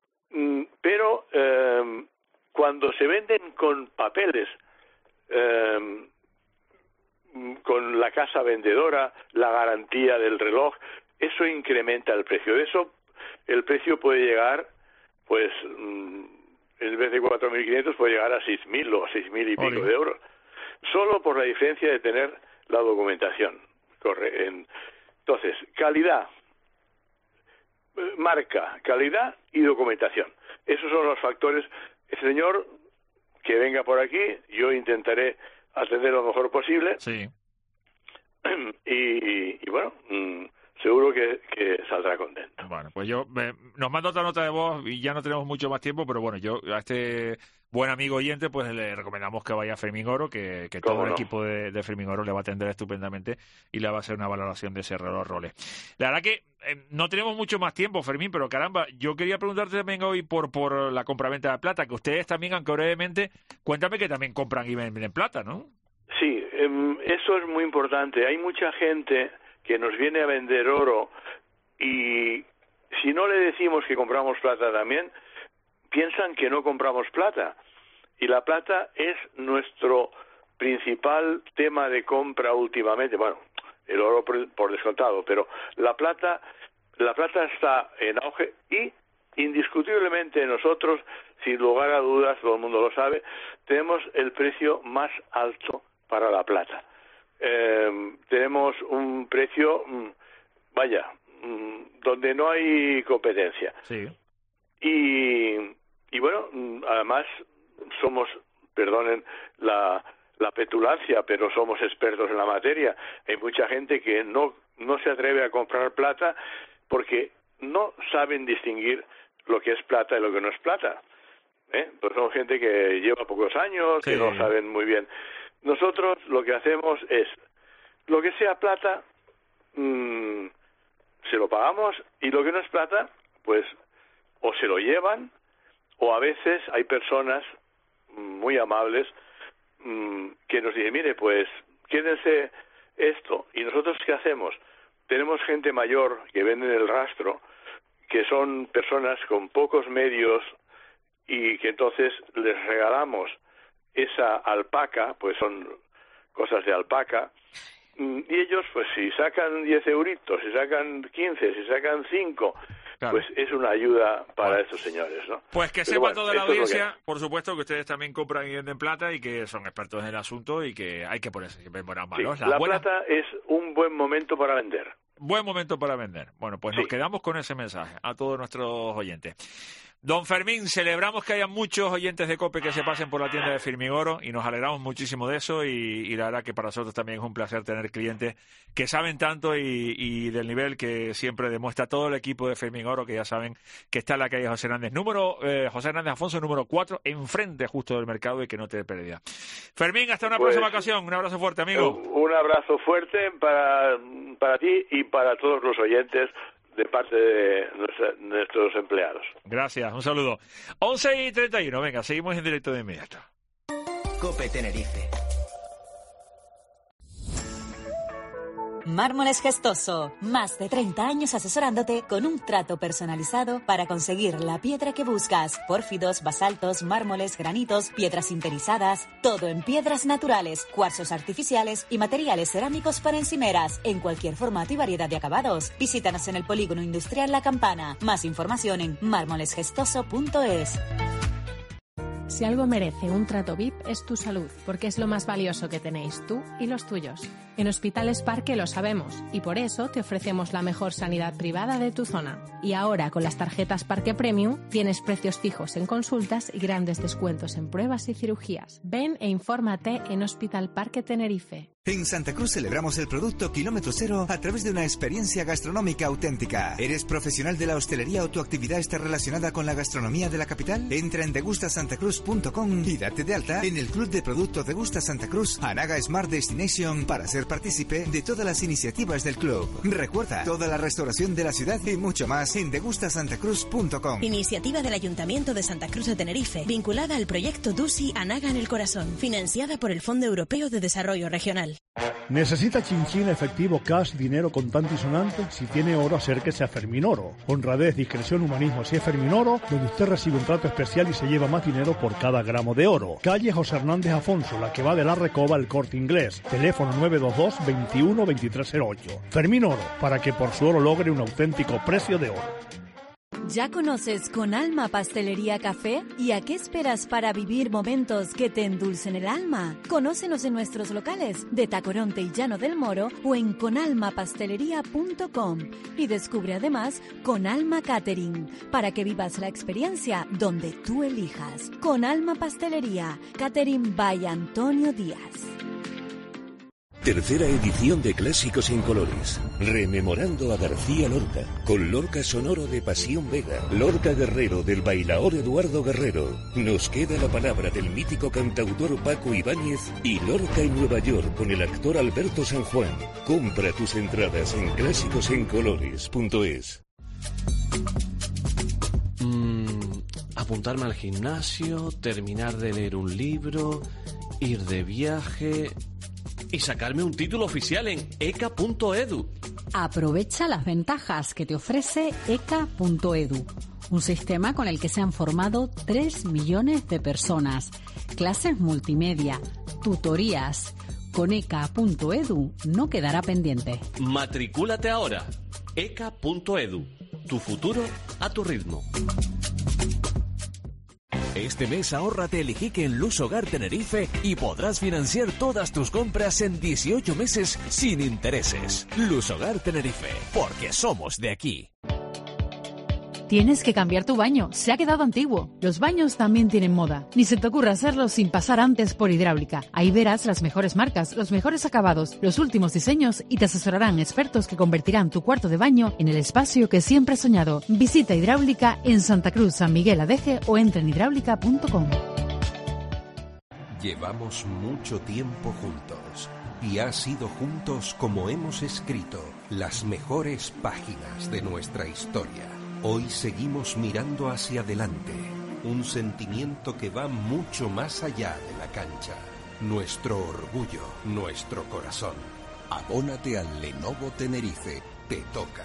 Pero eh, cuando se venden con papeles, Eh, con la casa vendedora, la garantía del reloj, eso incrementa el precio. De eso el precio puede llegar, pues, en vez de cuatro mil quinientos puede llegar a seis mil o a seis mil y pico Oli. de euros, solo por la diferencia de tener la documentación. Corre. En, entonces, calidad, marca, calidad y documentación. Esos son los factores. El señor que venga por aquí, yo intentaré atender lo mejor posible. Sí. Y, y bueno, mmm, seguro que, que saldrá contento. Bueno, pues yo, me, nos manda otra nota de voz y ya no tenemos mucho más tiempo, pero bueno, yo a este buen amigo oyente, pues le recomendamos que vaya a Fermín Oro, que, que todo el no? equipo de, de Fermín Oro le va a atender estupendamente y le va a hacer una valoración de ese reloj Rolex. La verdad que eh, no tenemos mucho más tiempo, Fermín, pero caramba, yo quería preguntarte también hoy por, por la compraventa de plata, que ustedes también, aunque brevemente, cuéntame que también compran y venden plata, ¿no? Sí, eh, eso es muy importante. Hay mucha gente que nos viene a vender oro y si no le decimos que compramos plata también, piensan que no compramos plata. Y la plata es nuestro principal tema de compra últimamente. Bueno, el oro por, por descontado, pero la plata la plata está en auge y indiscutiblemente nosotros, sin lugar a dudas, todo el mundo lo sabe, tenemos el precio más alto para la plata. Eh, tenemos un precio, vaya, donde no hay competencia. Sí. Y, y bueno, además somos, perdonen la, la petulancia, pero somos expertos en la materia. Hay mucha gente que no, no se atreve a comprar plata porque no saben distinguir lo que es plata y lo que no es plata. ¿Eh? Pues son gente que lleva pocos años, sí, que no saben muy bien. Nosotros lo que hacemos es, lo que sea plata, mmm, se lo pagamos, y lo que no es plata, pues o se lo llevan, o a veces hay personas muy amables mmm, que nos dicen, mire, pues quédense esto. ¿Y nosotros qué hacemos? Tenemos gente mayor que vende en el rastro, que son personas con pocos medios, y que entonces les regalamos esa alpaca, pues son cosas de alpaca, y ellos, pues si sacan diez euritos, si sacan quince, si sacan cinco, claro, pues es una ayuda para bueno, estos señores, ¿no? Pues que Pero sepa bueno, toda la esto audiencia, es lo que... por supuesto, que ustedes también compran y venden plata y que son expertos en el asunto y que hay que ponerse siempre en buenas manos. Sí, la buena... plata es un buen momento para vender. Buen momento para vender. Bueno, pues sí, nos quedamos con ese mensaje a todos nuestros oyentes. Don Fermín, celebramos que haya muchos oyentes de COPE que se pasen por la tienda de Firmingoro y nos alegramos muchísimo de eso, y, y la verdad que para nosotros también es un placer tener clientes que saben tanto y, y del nivel que siempre demuestra todo el equipo de Firmingoro, que ya saben que está en la calle José Hernández, número eh, José Hernández Afonso, número cuatro, enfrente justo del mercado, y que no te dé pérdida. Fermín, hasta una pues, próxima ocasión. Un abrazo fuerte, amigo. Un abrazo fuerte para, para ti y para todos los oyentes de parte de nuestros empleados. Gracias, un saludo. once y treinta y uno, venga, seguimos en directo de inmediato. COPE Tenerife. Mármoles Gestoso, más de treinta años asesorándote con un trato personalizado para conseguir la piedra que buscas. Pórfidos, basaltos, mármoles, granitos, piedras sinterizadas, todo en piedras naturales, cuarzos artificiales y materiales cerámicos para encimeras, en cualquier formato y variedad de acabados. Visítanos en el Polígono Industrial La Campana. Más información en mármoles gestoso punto es. Si algo merece un trato V I P es tu salud, porque es lo más valioso que tenéis tú y los tuyos. En Hospitales Parque lo sabemos, y por eso te ofrecemos la mejor sanidad privada de tu zona. Y ahora, con las tarjetas Parque Premium, tienes precios fijos en consultas y grandes descuentos en pruebas y cirugías. Ven e infórmate en Hospital Parque Tenerife. En Santa Cruz celebramos el producto kilómetro cero a través de una experiencia gastronómica auténtica. ¿Eres profesional de la hostelería o tu actividad está relacionada con la gastronomía de la capital? Entra en degusta santa cruz punto com y date de alta en el Club de Producto Degusta Santa Cruz Anaga Smart Destination para ser partícipe de todas las iniciativas del club. Recuerda, toda la restauración de la ciudad y mucho más en degusta santa cruz punto com. Iniciativa del Ayuntamiento de Santa Cruz de Tenerife, vinculada al proyecto DUSI Anaga en el Corazón, financiada por el Fondo Europeo de Desarrollo Regional. ¿Necesita chinchín, efectivo, cash, dinero contante y sonante? Si tiene oro, acérquese a Ferminoro. Honradez, discreción, humanismo. Si es Ferminoro, donde usted recibe un trato especial y se lleva más dinero por cada gramo de oro. Calle José Hernández Afonso, la que va de la Recoba al Corte Inglés. Teléfono nueve dos dos, veintiuno, veintitrés cero ocho. Ferminoro, para que por su oro logre un auténtico precio de oro. ¿Ya conoces Con Alma Pastelería Café? ¿Y a qué esperas para vivir momentos que te endulcen el alma? Conócenos en nuestros locales de Tacoronte y Llano del Moro o en conalma pastelería punto com y descubre además Con Alma Catering para que vivas la experiencia donde tú elijas. Con Alma Pastelería, Catering by Antonio Díaz. Tercera edición de Clásicos en Colores, rememorando a García Lorca, con Lorca sonoro de Pasión Vega, Lorca Guerrero del bailaor Eduardo Guerrero. Nos queda la palabra del mítico cantautor Paco Ibáñez y Lorca en Nueva York con el actor Alberto San Juan. Compra tus entradas en clásicos en colores punto es. Mm, apuntarme al gimnasio, terminar de leer un libro, ir de viaje y sacarme un título oficial en e c a punto e d u. Aprovecha las ventajas que te ofrece e c a punto e d u, un sistema con el que se han formado tres millones de personas. Clases multimedia, tutorías. Con e c a punto e d u no quedará pendiente. Matricúlate ahora. eca punto edu. Tu futuro a tu ritmo. Este mes ahórrate el Iquique en Luz Hogar Tenerife y podrás financiar todas tus compras en dieciocho meses sin intereses. Luz Hogar Tenerife, porque somos de aquí. Tienes que cambiar tu baño, se ha quedado antiguo. Los baños también tienen moda. Ni se te ocurra hacerlo sin pasar antes por Hidráulica. Ahí verás las mejores marcas, los mejores acabados, los últimos diseños y te asesorarán expertos que convertirán tu cuarto de baño en el espacio que siempre has soñado. Visita Hidráulica en Santa Cruz, San Miguel Adeje o entra en hidráulica punto com. Llevamos mucho tiempo juntos y ha sido juntos como hemos escrito las mejores páginas de nuestra historia. Hoy seguimos mirando hacia adelante, un sentimiento que va mucho más allá de la cancha. Nuestro orgullo, nuestro corazón. Abónate al Lenovo Tenerife, te toca.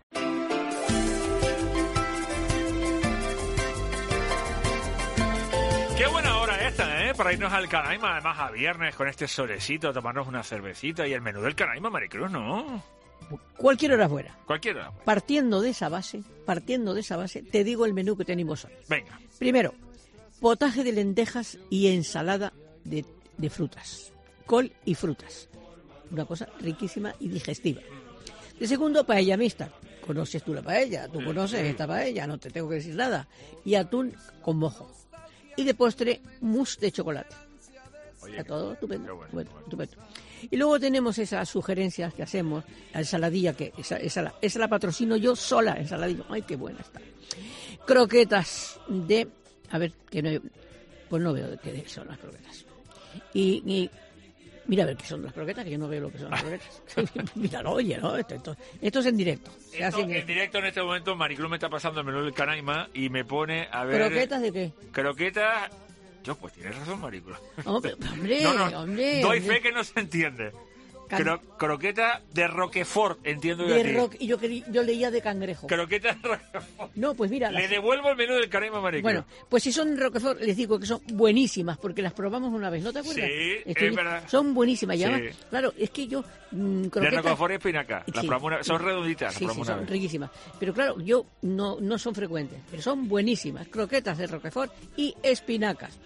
Qué buena hora esta, ¿eh? Para irnos al Canaima, además a viernes con este solecito, tomarnos una cervecita y el menú del Canaima, Maricruz, ¿no? Cualquier hora fuera. Cualquier hora. Partiendo de esa base, partiendo de esa base, te digo el menú que tenemos hoy. Venga. Primero, potaje de lentejas y ensalada de, de frutas. Col y frutas. Una cosa riquísima y digestiva. De segundo, paella mixta. Conoces tú la paella, tú conoces esta paella, no te tengo que decir nada. Y atún con mojo. Y de postre, mousse de chocolate. Oye, está todo estupendo, bueno, estupendo, bueno. estupendo. Y luego tenemos esas sugerencias que hacemos, la ensaladilla, que esa, esa, la, esa la patrocino yo sola, ensaladilla. Ay, qué buena está. Croquetas de... A ver, que no... Pues no veo qué son las croquetas. Y, y mira a ver qué son las croquetas, que yo no veo lo que son las croquetas. Míralo, oye, ¿no? Esto, esto, esto es en directo. Esto, en directo. directo en este momento, Maricruz me está pasando el menú del Canaima y me pone a ver... ¿Croquetas de qué? Croquetas... Yo, pues tienes razón, Maricruz. Hombre, hombre, no, no, hombre. Doy hombre. fe que no se entiende. Cro croqueta de Roquefort, entiendo yo. De ro y yo, yo leía de cangrejo. Croqueta de Roquefort. No, pues mira. Le las... devuelvo el menú del Canaima, Maricruz. Bueno, pues si son Roquefort, les digo que son buenísimas, porque las probamos una vez, ¿no te acuerdas? Sí, Estoy... es verdad. Son buenísimas. Sí. Además, claro, es que yo... Mmm, croquetas... De Roquefort y espinaca. Las sí. probamos una... Son redonditas. Sí, las sí, una son vez. riquísimas. Pero claro, yo no, no son frecuentes, pero son buenísimas. Croquetas de Roquefort y espinacas.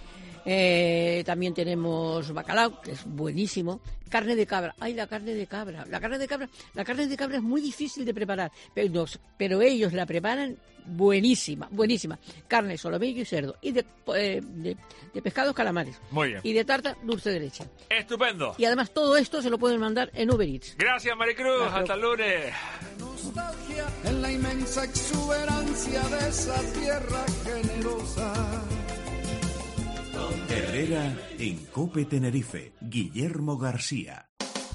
Eh, también tenemos bacalao, que es buenísimo. Carne de cabra. Ay, la carne de cabra. La carne de cabra, la carne de cabra es muy difícil de preparar, pero, nos, pero ellos la preparan buenísima, buenísima. Carne, solomillo y cerdo. Y de, eh, de, de pescados, calamares. Muy bien. Y de tarta, dulce de leche. Estupendo. Y además todo esto se lo pueden mandar en Uber Eats. Gracias, Maricruz. Gracias. Hasta el lunes. Nostalgia en la inmensa exuberancia de esa tierra generosa. Herrera en COPE Tenerife, Guillermo García.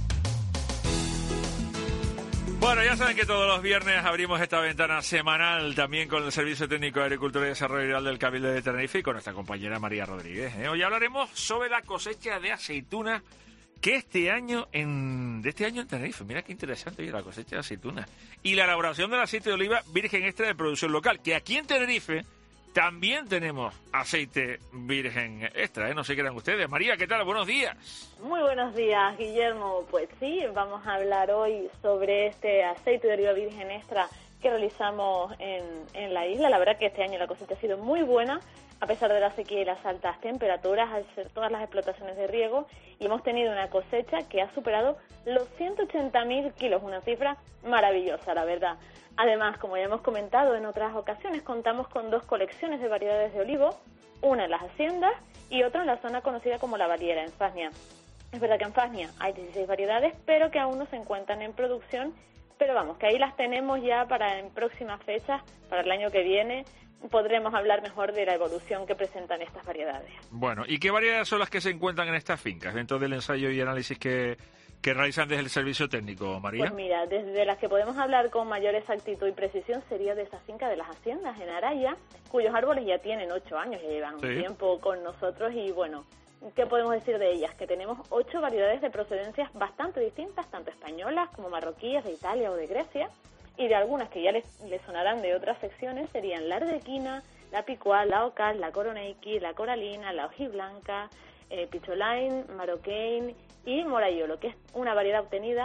Bueno, ya saben que todos los viernes abrimos esta ventana semanal también con el Servicio Técnico de Agricultura y Desarrollo Rural del Cabildo de Tenerife y con nuestra compañera María Rodríguez. ¿eh? Hoy hablaremos sobre la cosecha de aceitunas que este año en de este año en Tenerife. Mira qué interesante la cosecha de aceitunas. Y la elaboración del aceite de oliva virgen extra de producción local, que aquí en Tenerife también tenemos aceite virgen extra, ¿eh? No sé qué eran ustedes. María, ¿qué tal? Buenos días. Muy buenos días, Guillermo. Pues sí, vamos a hablar hoy sobre este aceite de oliva virgen extra que realizamos en, en la isla. La verdad que este año la cosecha ha sido muy buena, a pesar de la sequía y las altas temperaturas, al ser todas las explotaciones de riego, y hemos tenido una cosecha que ha superado los ciento ochenta mil kilos, una cifra maravillosa, la verdad. Además, como ya hemos comentado en otras ocasiones, contamos con dos colecciones de variedades de olivo, una en las haciendas y otra en la zona conocida como La Valiera, en Fasnia. Es verdad que en Fasnia hay dieciséis variedades, pero que aún no se encuentran en producción, pero vamos, que ahí las tenemos ya para en próximas fechas, para el año que viene, podremos hablar mejor de la evolución que presentan estas variedades. Bueno, ¿y qué variedades son las que se encuentran en estas fincas, dentro del ensayo y análisis que... que realizan desde el servicio técnico, María? Pues mira, desde las que podemos hablar con mayor exactitud y precisión sería de esa finca de las haciendas en Araya, cuyos árboles ya tienen ocho años, ya llevan sí. un tiempo con nosotros y bueno, ¿qué podemos decir de ellas? Que tenemos ocho variedades de procedencias bastante distintas, tanto españolas como marroquíes, de Italia o de Grecia, y de algunas que ya les, les sonarán de otras secciones serían la arbequina, la picual, la ocal, la coroneiki, la coralina, la hojiblanca, eh, picholain, maroquein y morayolo, que es una variedad obtenida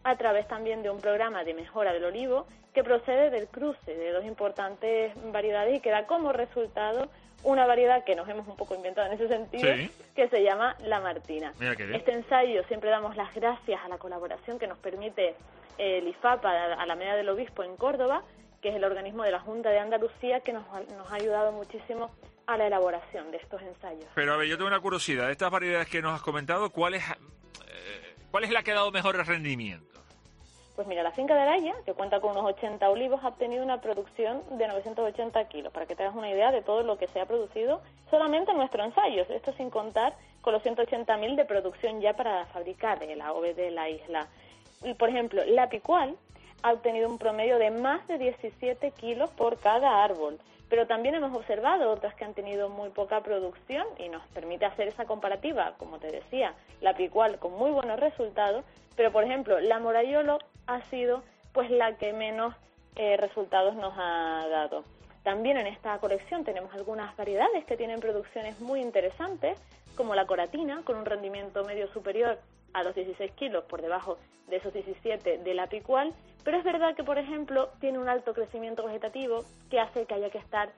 a través también de un programa de mejora del olivo que procede del cruce de dos importantes variedades y que da como resultado una variedad que nos hemos un poco inventado en ese sentido, sí, que se llama la Martina. Mira qué bien. Este ensayo siempre damos las gracias a la colaboración que nos permite eh, el IFAPA, a la medida del obispo en Córdoba, que es el organismo de la Junta de Andalucía, que nos, nos ha ayudado muchísimo a la elaboración de estos ensayos. Pero a ver, yo tengo una curiosidad. De estas variedades que nos has comentado, ¿cuál es, eh, ¿cuál es la que ha dado mejores rendimientos? Pues mira, la finca de Araya, que cuenta con unos ochenta olivos, ha obtenido una producción de novecientos ochenta kilos, para que te hagas una idea de todo lo que se ha producido solamente en nuestros ensayos. Esto sin contar con los ciento ochenta mil de producción ya para fabricar el A O V de la isla. Y, por ejemplo, la Picual ha obtenido un promedio de más de diecisiete kilos por cada árbol. Pero también hemos observado otras que han tenido muy poca producción y nos permite hacer esa comparativa, como te decía, la Picual con muy buenos resultados, pero por ejemplo la Morayolo ha sido pues la que menos eh, resultados nos ha dado. También en esta colección tenemos algunas variedades que tienen producciones muy interesantes, como la Coratina, con un rendimiento medio superior a los dieciséis kilos, por debajo de esos diecisiete de la Picual, pero es verdad que, por ejemplo, tiene un alto crecimiento vegetativo que hace que haya que estar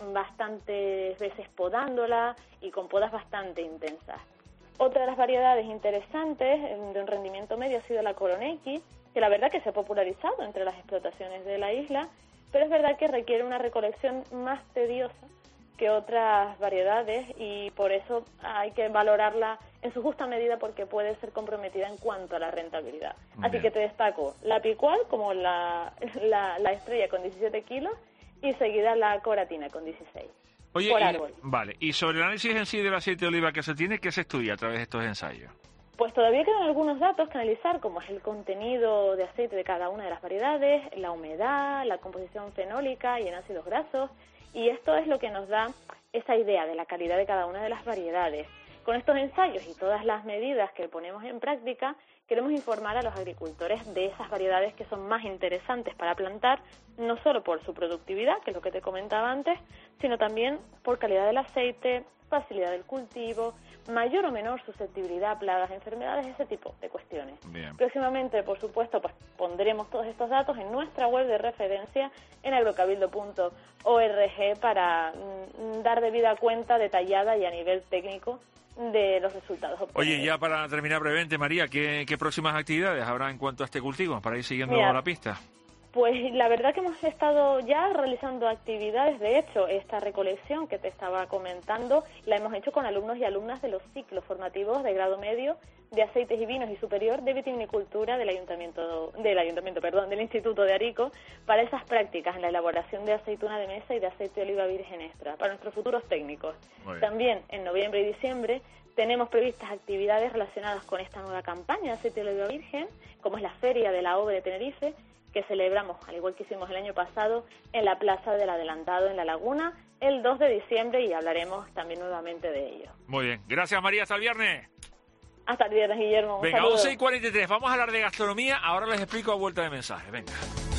bastantes veces podándola y con podas bastante intensas. Otra de las variedades interesantes de un rendimiento medio ha sido la Coronequi, que la verdad que se ha popularizado entre las explotaciones de la isla, pero es verdad que requiere una recolección más tediosa que otras variedades y por eso hay que valorarla en su justa medida porque puede ser comprometida en cuanto a la rentabilidad. Bien. Así que te destaco la Picual como la, la, la estrella con diecisiete kilos y seguida la Coratina con dieciséis. Oye, por y, árbol. Vale, y sobre el análisis en sí del aceite de oliva que se tiene, ¿qué se estudia a través de estos ensayos? Pues todavía quedan algunos datos que analizar, como es el contenido de aceite de cada una de las variedades, la humedad, la composición fenólica y en ácidos grasos, y esto es lo que nos da esa idea de la calidad de cada una de las variedades. Con estos ensayos y todas las medidas que ponemos en práctica, queremos informar a los agricultores de esas variedades que son más interesantes para plantar, no solo por su productividad, que es lo que te comentaba antes, sino también por calidad del aceite, facilidad del cultivo, mayor o menor susceptibilidad a plagas, enfermedades, ese tipo de cuestiones. Bien. Próximamente, por supuesto, pues pondremos todos estos datos en nuestra web de referencia en agrocabildo punto org para mm, dar debida cuenta detallada y a nivel técnico de los resultados obtenidos. Oye, ya para terminar brevemente, María, ¿qué, qué próximas actividades habrá en cuanto a este cultivo para ir siguiendo Mira, la pista? Pues la verdad que hemos estado ya realizando actividades. De hecho, esta recolección que te estaba comentando la hemos hecho con alumnos y alumnas de los ciclos formativos de grado medio de aceites y vinos y superior de vitivinicultura del ayuntamiento, del ayuntamiento, perdón, del Instituto de Arico, para esas prácticas en la elaboración de aceituna de mesa y de aceite de oliva virgen extra, para nuestros futuros técnicos. También en noviembre y diciembre tenemos previstas actividades relacionadas con esta nueva campaña de aceite de oliva virgen, como es la Feria de la O V de Tenerife, que celebramos, al igual que hicimos el año pasado, en la Plaza del Adelantado en La Laguna, el dos de diciembre, y hablaremos también nuevamente de ello. Muy bien. Gracias, María. Hasta el viernes. Hasta el viernes, Guillermo. Un Venga, saludo. once y cuarenta y tres. Vamos a hablar de gastronomía. Ahora les explico a vuelta de mensaje. Venga.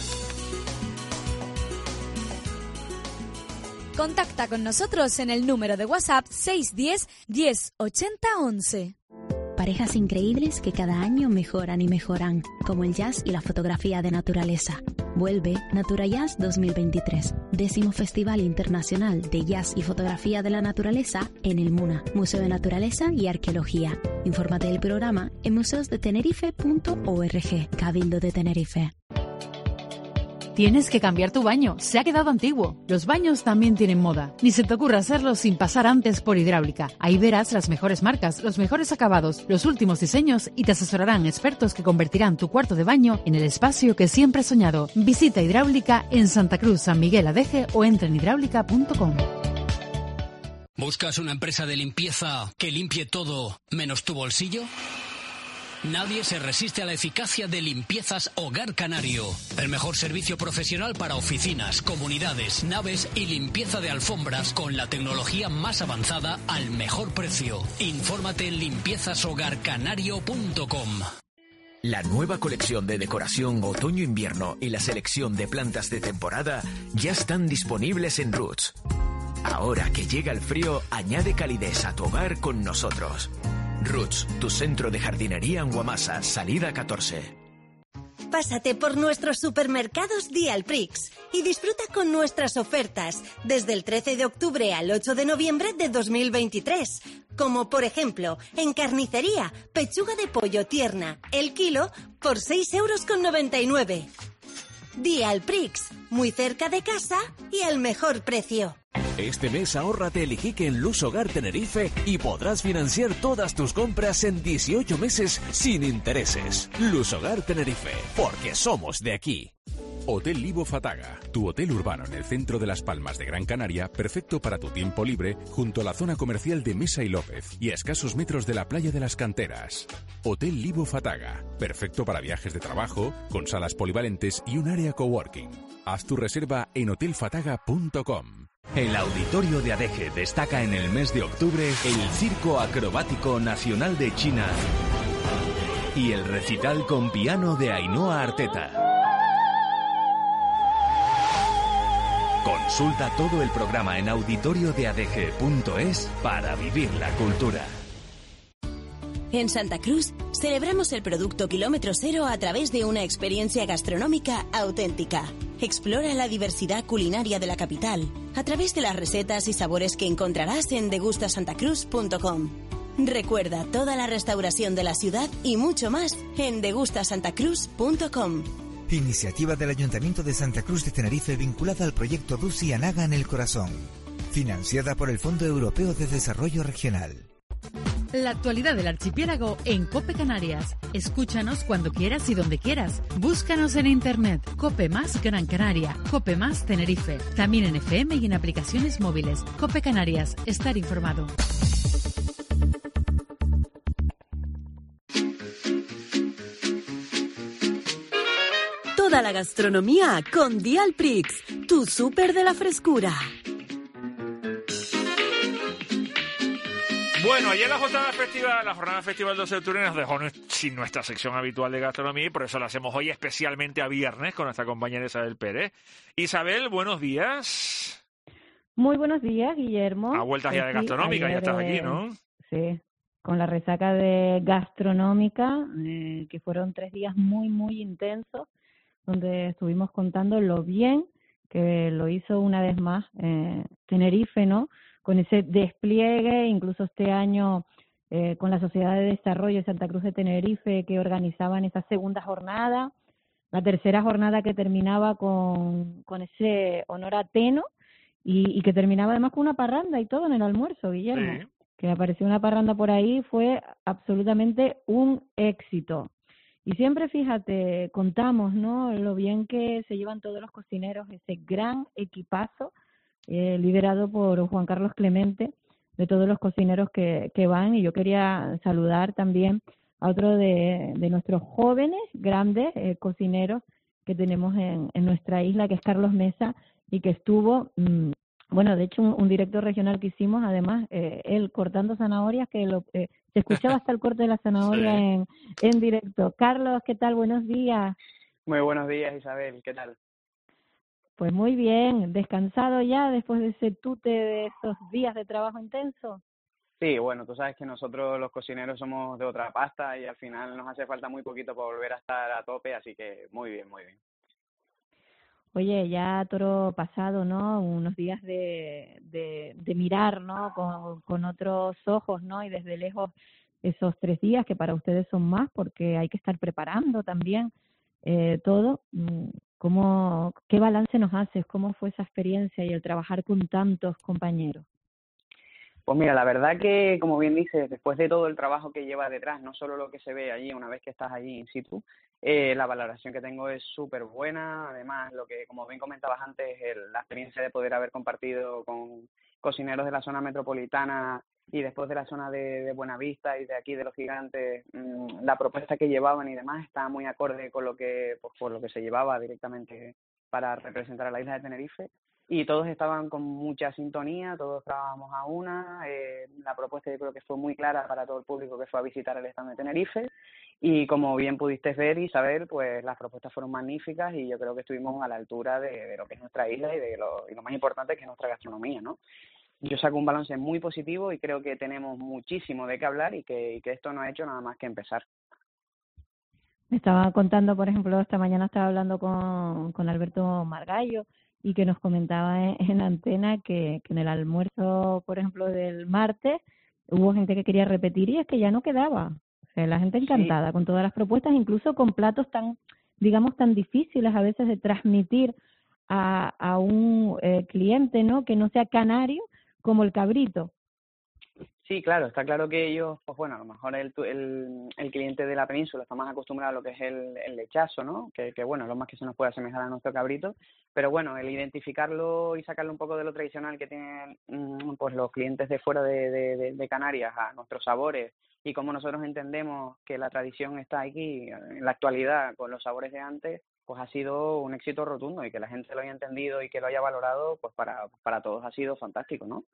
Contacta con nosotros en el número de WhatsApp seis uno cero, diez, ochenta, once. Parejas increíbles que cada año mejoran y mejoran, como el jazz y la fotografía de naturaleza. Vuelve Naturajazz dos mil veintitrés, décimo Festival Internacional de Jazz y Fotografía de la Naturaleza en el MUNA, Museo de Naturaleza y Arqueología. Infórmate del programa en museos de tenerife punto org, Cabildo de Tenerife. Tienes que cambiar tu baño, se ha quedado antiguo. Los baños también tienen moda. Ni se te ocurra hacerlo sin pasar antes por Hidráulica. Ahí verás las mejores marcas, los mejores acabados, los últimos diseños y te asesorarán expertos que convertirán tu cuarto de baño en el espacio que siempre has soñado. Visita Hidráulica en Santa Cruz, San Miguel Adeje o entra en hidráulica punto com. ¿Buscas una empresa de limpieza que limpie todo menos tu bolsillo? Nadie se resiste a la eficacia de Limpiezas Hogar Canario. El mejor servicio profesional para oficinas, comunidades, naves y limpieza de alfombras con la tecnología más avanzada al mejor precio. Infórmate en limpiezas hogar canario punto com. La nueva colección de decoración otoño-invierno y la selección de plantas de temporada ya están disponibles en Roots. Ahora que llega el frío, añade calidez a tu hogar con nosotros. Roots, tu centro de jardinería en Guamasa, salida catorce. Pásate por nuestros supermercados Dialprix y disfruta con nuestras ofertas desde el trece de octubre al ocho de noviembre de dos mil veintitrés. Como por ejemplo, en carnicería, pechuga de pollo tierna, el kilo por seis euros con noventa y nueve. Dialprix, muy cerca de casa y al mejor precio. Este mes ahórrate el Iquique en Luz Hogar Tenerife y podrás financiar todas tus compras en dieciocho meses sin intereses. Luz Hogar Tenerife, porque somos de aquí. Hotel Livo Fataga, tu hotel urbano en el centro de Las Palmas de Gran Canaria, perfecto para tu tiempo libre, junto a la zona comercial de Mesa y López y a escasos metros de la playa de las Canteras. Hotel Livo Fataga, perfecto para viajes de trabajo, con salas polivalentes y un área coworking. Haz tu reserva en hotel fataga punto com. El Auditorio de Adeje destaca en el mes de octubre el Circo Acrobático Nacional de China y el recital con piano de Ainhoa Arteta. Consulta todo el programa en auditorio de adeje punto es para vivir la cultura. En Santa Cruz celebramos el producto kilómetro cero a través de una experiencia gastronómica auténtica. Explora la diversidad culinaria de la capital a través de las recetas y sabores que encontrarás en degusta santa cruz punto com. Recuerda toda la restauración de la ciudad y mucho más en degusta santa cruz punto com. Iniciativa del Ayuntamiento de Santa Cruz de Tenerife vinculada al proyecto Dusi Anaga en el Corazón. Financiada por el Fondo Europeo de Desarrollo Regional. La actualidad del archipiélago en COPE Canarias. Escúchanos cuando quieras y donde quieras. Búscanos en internet. COPE Más Gran Canaria. COPE Más Tenerife. También en F M y en aplicaciones móviles. COPE Canarias. Estar informado. Toda la gastronomía con Dialprix, tu súper de la frescura. Bueno, ayer la jornada festiva, la jornada festiva del doce de octubre nos dejó sin nuestra sección habitual de gastronomía y por eso la hacemos hoy especialmente a viernes con nuestra compañera Isabel Pérez. Isabel, buenos días. Muy buenos días, Guillermo. A vueltas ya de gastronómica, ya estás aquí, ¿no? Sí, con la resaca de gastronómica, eh, que fueron tres días muy, muy intensos, donde estuvimos contando lo bien que lo hizo una vez más eh, Tenerife, ¿no? Con ese despliegue, incluso este año eh, con la Sociedad de Desarrollo de Santa Cruz de Tenerife, que organizaban esa segunda jornada, la tercera jornada que terminaba con, con ese honor a Teno y, y que terminaba además con una parranda y todo en el almuerzo, Guillermo. Sí. Que apareció una parranda por ahí, fue absolutamente un éxito. Y siempre, fíjate, contamos, ¿no?, lo bien que se llevan todos los cocineros, ese gran equipazo, Eh, liderado por Juan Carlos Clemente, de todos los cocineros que, que van, y yo quería saludar también a otro de, de nuestros jóvenes, grandes eh, cocineros que tenemos en, en nuestra isla, que es Carlos Mesa, y que estuvo, mmm, bueno, de hecho un, un directo regional que hicimos, además, eh, él cortando zanahorias, que lo, eh, se escuchaba hasta el corte de la zanahoria sí. en, en directo. Carlos, ¿qué tal? Buenos días. Muy buenos días, Isabel, ¿qué tal? Pues muy bien, ¿descansado ya después de ese tute de esos días de trabajo intenso? Sí, bueno, tú sabes que nosotros los cocineros somos de otra pasta y al final nos hace falta muy poquito para volver a estar a tope, así que muy bien, muy bien. Oye, ya toro pasado, ¿no? Unos días de, de, de mirar, ¿no? Con, con otros ojos, ¿no? Y desde lejos esos tres días que para ustedes son más porque hay que estar preparando también eh, todo. ¿Cómo, ¿Qué balance nos haces? ¿Cómo fue esa experiencia y el trabajar con tantos compañeros? Pues mira, la verdad que, como bien dices, después de todo el trabajo que lleva detrás, no solo lo que se ve allí una vez que estás allí in situ, eh, la valoración que tengo es súper buena. Además, lo que, como bien comentabas antes, el, la experiencia de poder haber compartido con cocineros de la zona metropolitana y después de la zona de, de Buenavista y de aquí de Los Gigantes, mmm, la propuesta que llevaban y demás está muy acorde con lo que pues, por lo que se llevaba directamente para representar a la isla de Tenerife. Y todos estaban con mucha sintonía, todos trabajábamos a una. Eh, la propuesta yo creo que fue muy clara para todo el público que fue a visitar el stand de Tenerife. Y como bien pudiste ver y saber, pues las propuestas fueron magníficas y yo creo que estuvimos a la altura de, de lo que es nuestra isla y de lo, y lo más importante que es nuestra gastronomía, ¿no? Yo saco un balance muy positivo y creo que tenemos muchísimo de qué hablar y que, y que esto no ha hecho nada más que empezar. Me estaba contando, por ejemplo, esta mañana estaba hablando con, con Alberto Margallo y que nos comentaba en, en antena que, que en el almuerzo, por ejemplo, del martes, hubo gente que quería repetir y es que ya no quedaba. O sea, la gente encantada sí. con todas las propuestas, incluso con platos tan, digamos, tan difíciles a veces de transmitir a, a un eh, cliente, ¿no? Que no sea canario, como el cabrito. Sí, claro, está claro que ellos, pues bueno, a lo mejor el, el, el cliente de la península está más acostumbrado a lo que es el, el lechazo, ¿no? Que, que bueno, lo más que se nos puede asemejar a nuestro cabrito, pero bueno, el identificarlo y sacarlo un poco de lo tradicional que tienen pues los clientes de fuera de, de, de, de Canarias a nuestros sabores y como nosotros entendemos que la tradición está aquí en la actualidad con los sabores de antes, pues ha sido un éxito rotundo y que la gente lo haya entendido y que lo haya valorado, pues para, para todos ha sido fantástico, ¿no?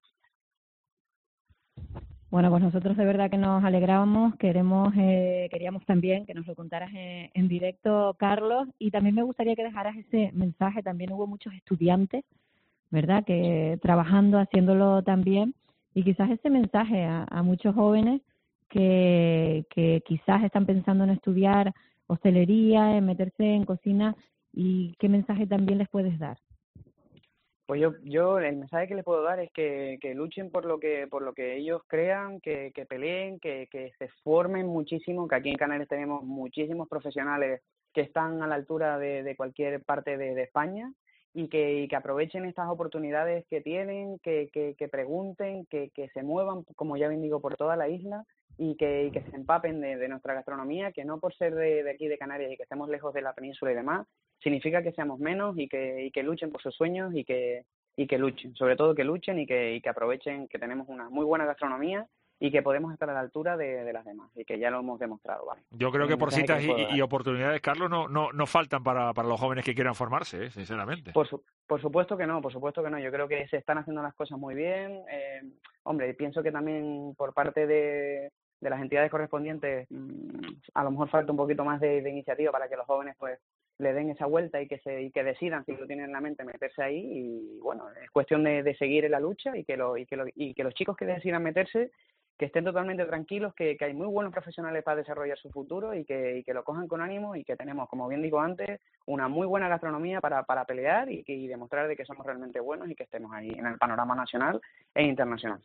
Bueno, pues nosotros de verdad que nos alegrábamos, queremos, eh, queríamos también que nos lo contaras en, en directo, Carlos, y también me gustaría que dejaras ese mensaje. También hubo muchos estudiantes, ¿verdad?, que trabajando, haciéndolo también, y quizás ese mensaje a, a muchos jóvenes que, que quizás están pensando en estudiar hostelería, en meterse en cocina, y qué mensaje también les puedes dar. Pues yo, yo el mensaje que les puedo dar es que, que luchen por lo que por lo que ellos crean, que, que peleen, que, que se formen muchísimo, que aquí en Canarias tenemos muchísimos profesionales que están a la altura de, de cualquier parte de, de España y que, y que aprovechen estas oportunidades que tienen, que, que, que pregunten, que, que se muevan, como ya bien digo, por toda la isla y que, y que se empapen de, de nuestra gastronomía, que no por ser de, de aquí de Canarias y que estemos lejos de la península y demás, significa que seamos menos y que, y que luchen por sus sueños y que, y que luchen, sobre todo que luchen y que, y que aprovechen que tenemos una muy buena gastronomía y que podemos estar a la altura de, de las demás y que ya lo hemos demostrado, ¿vale? Yo creo que por citas y, y oportunidades, Carlos, no, no, no faltan para, para los jóvenes que quieran formarse, ¿eh? Sinceramente. Por, su, por supuesto que no, por supuesto que no. Yo creo que se están haciendo las cosas muy bien. Eh, hombre, pienso que también por parte de, de las entidades correspondientes a lo mejor falta un poquito más de, de iniciativa para que los jóvenes pues le den esa vuelta y que se y que decidan si lo tienen en la mente meterse ahí y bueno, es cuestión de, de seguir en la lucha y que lo, y que lo, y que los chicos que decidan meterse que estén totalmente tranquilos, que, que hay muy buenos profesionales para desarrollar su futuro y que, y que lo cojan con ánimo y que tenemos, como bien digo antes, una muy buena gastronomía para, para pelear y, que, y demostrar de que somos realmente buenos y que estemos ahí en el panorama nacional e internacional.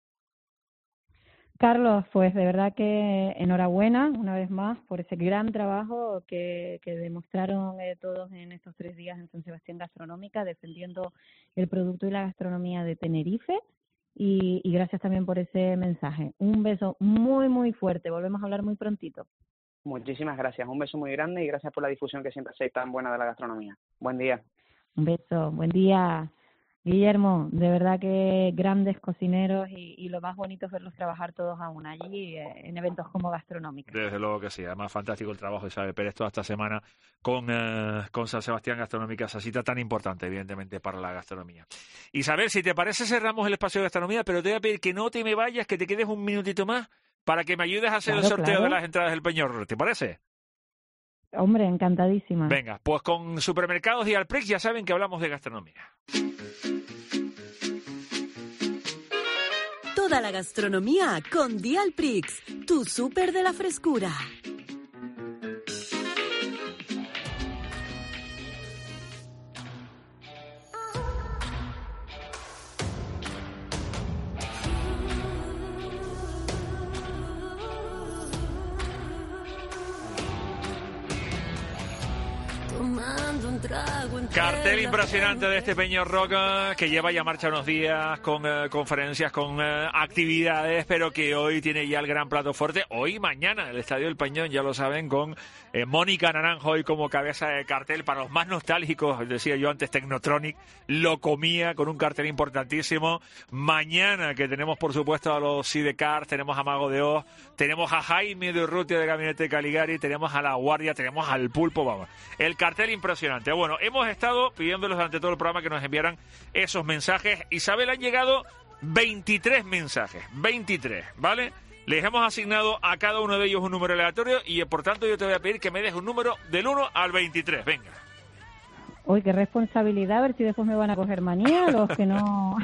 Carlos, pues de verdad que enhorabuena una vez más por ese gran trabajo que, que demostraron eh, todos en estos tres días en San Sebastián Gastronómica, defendiendo el producto y la gastronomía de Tenerife. Y, y gracias también por ese mensaje. Un beso muy, muy fuerte. Volvemos a hablar muy prontito. Muchísimas gracias. Un beso muy grande y gracias por la difusión que siempre hacéis tan buena de la gastronomía. Buen día. Un beso. Buen día. Guillermo, de verdad que grandes cocineros y, y lo más bonito es verlos trabajar todos aún allí eh, en eventos como Gastronómica. Desde luego que sí, además fantástico el trabajo de Isabel Pérez toda esta semana con, eh, con San Sebastián Gastronómica, esa cita tan importante evidentemente para la gastronomía. Isabel, si te parece cerramos el espacio de gastronomía, pero te voy a pedir que no te me vayas, que te quedes un minutito más para que me ayudes a hacer claro, el sorteo claro. de las entradas del Peñor, ¿te parece? Hombre, encantadísima. Venga, pues con Supermercados Dialprix ya saben que hablamos de gastronomía. Toda la gastronomía con Dialprix, tu súper de la frescura. Cartel impresionante de este Peñor Rock que lleva ya marcha unos días con eh, conferencias, con eh, actividades, pero que hoy tiene ya el gran plato fuerte. Hoy y mañana el Estadio del Peñón, ya lo saben, con eh, Mónica Naranjo hoy como cabeza de cartel. Para los más nostálgicos, decía yo antes, Technotronic lo comía con un cartel importantísimo. Mañana que tenemos por supuesto a los Sidecars, tenemos a Mago de Oz, tenemos a Jaime de Urrutia de Gabinete Caligari, tenemos a La Guardia, tenemos al Pulpo, vamos. El cartel impresionante. Bueno, hemos estado pidiéndoles durante todo el programa que nos enviaran esos mensajes. Isabel, han llegado veintitrés mensajes, veintitrés, ¿vale? Les hemos asignado a cada uno de ellos un número aleatorio y por tanto yo te voy a pedir que me des un número del uno al veintitrés, venga. Uy, qué responsabilidad, a ver si después me van a coger manía los que no...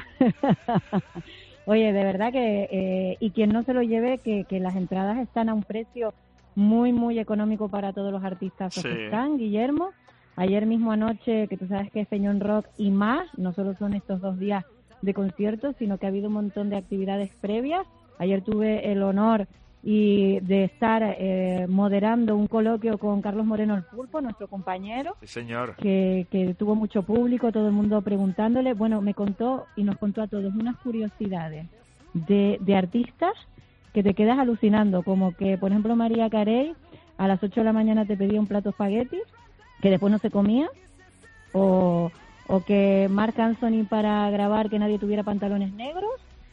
Oye, de verdad que, eh, y quien no se lo lleve, que, que las entradas están a un precio muy, muy económico para todos los artistas Sí. que están, Guillermo. Ayer mismo anoche, que tú sabes que es Peñón Rock y más, no solo son estos dos días de conciertos, sino que ha habido un montón de actividades previas. Ayer tuve el honor y de estar eh, moderando un coloquio con Carlos Moreno el Pulpo, nuestro compañero, Sí, señor. que, que tuvo mucho público, todo el mundo preguntándole. Bueno, me contó y nos contó a todos unas curiosidades de, de artistas que te quedas alucinando, como que, por ejemplo, María Carey a las ocho de la mañana te pedía un plato de espaguetis que después no se comía, o, o que Marc Anthony para grabar que nadie tuviera pantalones negros.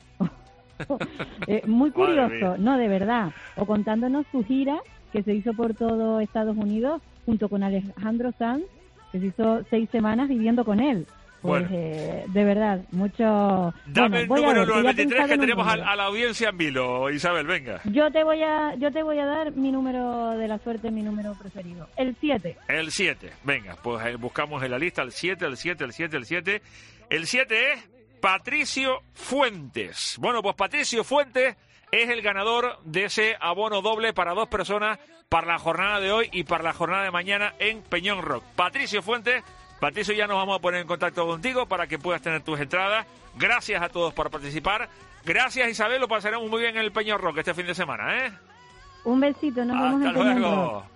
eh, muy curioso, no, de verdad. O contándonos su gira que se hizo por todo Estados Unidos junto con Alejandro Sanz, que se hizo seis semanas viviendo con él. Pues, Bueno. eh, de verdad, mucho... Dame Bueno, voy el a número ver, que ya he nueve veintitrés pensado que en un tenemos a, número. a la audiencia en vilo, Isabel, venga. Yo te voy a yo te voy a dar mi número de la suerte, mi número preferido, el siete. El siete, venga, pues eh, buscamos en la lista el siete, el siete, el siete, el siete. El siete es Patricio Fuentes. Bueno, pues Patricio Fuentes es el ganador de ese abono doble para dos personas para la jornada de hoy y para la jornada de mañana en Peñón Rock. Patricio Fuentes, Patricio, ya nos vamos a poner en contacto contigo para que puedas tener tus entradas. Gracias a todos por participar. Gracias, Isabel, lo pasaremos muy bien en el Peñón Rock este fin de semana, ¿eh? Un besito, nos vemos Hasta en Peñón luego. Rock.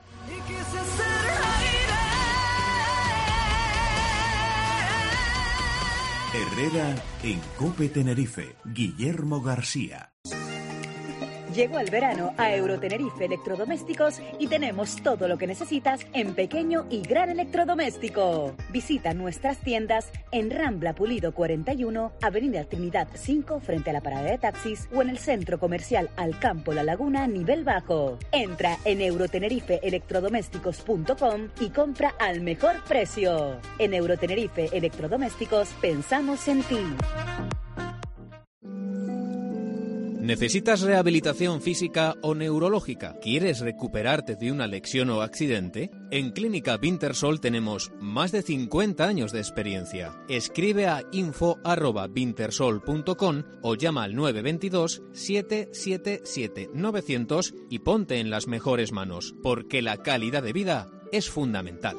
Herrera en Cope Tenerife. Guillermo García. Llegó el verano a Eurotenerife Electrodomésticos y tenemos todo lo que necesitas en pequeño y gran electrodoméstico. Visita nuestras tiendas en Rambla Pulido cuarenta y uno, Avenida Trinidad cinco frente a la parada de taxis o en el centro comercial Alcampo La Laguna nivel bajo. Entra en eurotenerife electrodomésticos punto com y compra al mejor precio. En Eurotenerife Electrodomésticos pensamos en ti. ¿Necesitas rehabilitación física o neurológica? ¿Quieres recuperarte de una lesión o accidente? En Clínica Wintersol tenemos más de cincuenta años de experiencia. Escribe a info arroba wintersol punto com o llama al nueve dos dos, siete siete siete, nueve cero cero y ponte en las mejores manos, porque la calidad de vida es fundamental.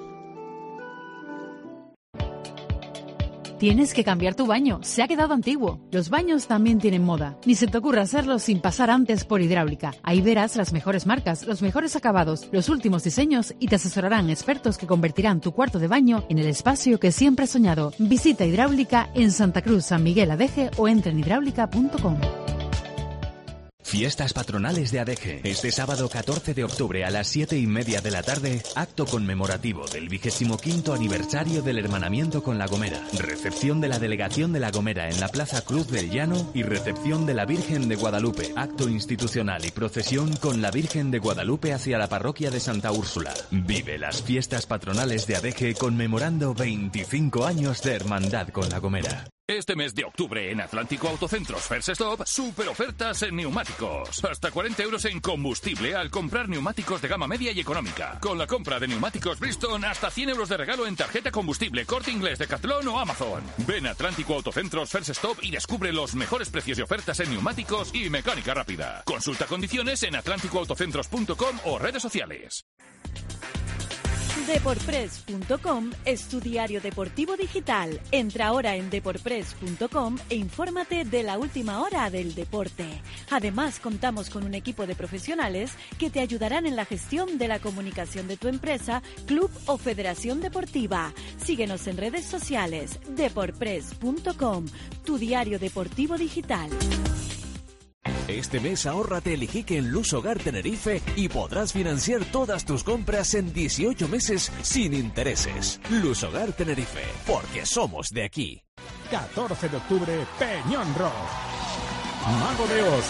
Tienes que cambiar tu baño, se ha quedado antiguo. Los baños también tienen moda. Ni se te ocurra hacerlo sin pasar antes por Hidráulica. Ahí verás las mejores marcas, los mejores acabados, los últimos diseños y te asesorarán expertos que convertirán tu cuarto de baño en el espacio que siempre has soñado. Visita Hidráulica en Santa Cruz, San Miguel Adeje o entra en hidráulica punto com. Fiestas patronales de Adeje. Este sábado catorce de octubre a las siete y media de la tarde, acto conmemorativo del vigésimo quinto aniversario del hermanamiento con La Gomera. Recepción de la delegación de La Gomera en la Plaza Cruz del Llano y recepción de la Virgen de Guadalupe. Acto institucional y procesión con la Virgen de Guadalupe hacia la parroquia de Santa Úrsula. Vive las fiestas patronales de Adeje conmemorando veinticinco años de hermandad con La Gomera. Este mes de octubre en Atlántico Autocentros First Stop, super ofertas en neumáticos. Hasta cuarenta euros en combustible al comprar neumáticos de gama media y económica. Con la compra de neumáticos Bridgestone, hasta cien euros de regalo en tarjeta combustible, Corte Inglés, Decathlon o Amazon. Ven a Atlántico Autocentros First Stop y descubre los mejores precios y ofertas en neumáticos y mecánica rápida. Consulta condiciones en atlántico autocentros punto com o redes sociales. Deporpress punto com es tu diario deportivo digital. Entra ahora en deporpress punto com e infórmate de la última hora del deporte. Además, contamos con un equipo de profesionales que te ayudarán en la gestión de la comunicación de tu empresa, club o federación deportiva. Síguenos en redes sociales. Deporpress punto com, tu diario deportivo digital. Este mes ahórrate el Ijique en Luz Hogar Tenerife y podrás financiar todas tus compras en dieciocho meses sin intereses. Luz Hogar Tenerife, porque somos de aquí. catorce de octubre, Peñón Rock. Mago de Oz.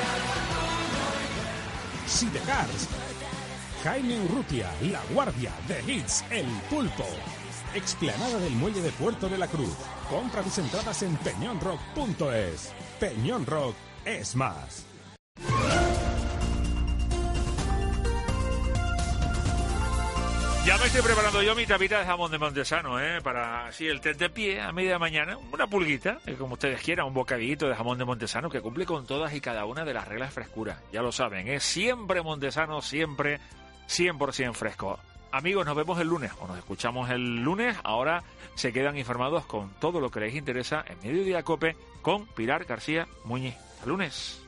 Sidecars. Jaime Urrutia, La Guardia, The Hits, El Pulpo. Explanada del Muelle de Puerto de la Cruz. Compra tus entradas en peñón rock punto es. Peñón Rock es más. Ya me estoy preparando yo mi tapita de jamón de Montesano, ¿eh? Para así el tentepié a media mañana, una pulguita, eh, como ustedes quieran, un bocadillito de jamón de Montesano que cumple con todas y cada una de las reglas de frescura. Ya lo saben, es siempre Montesano, siempre cien por ciento fresco. Amigos, nos vemos el lunes o nos escuchamos el lunes. Ahora se quedan informados con todo lo que les interesa en Mediodía Cope con Pilar García Muñiz. Hasta lunes.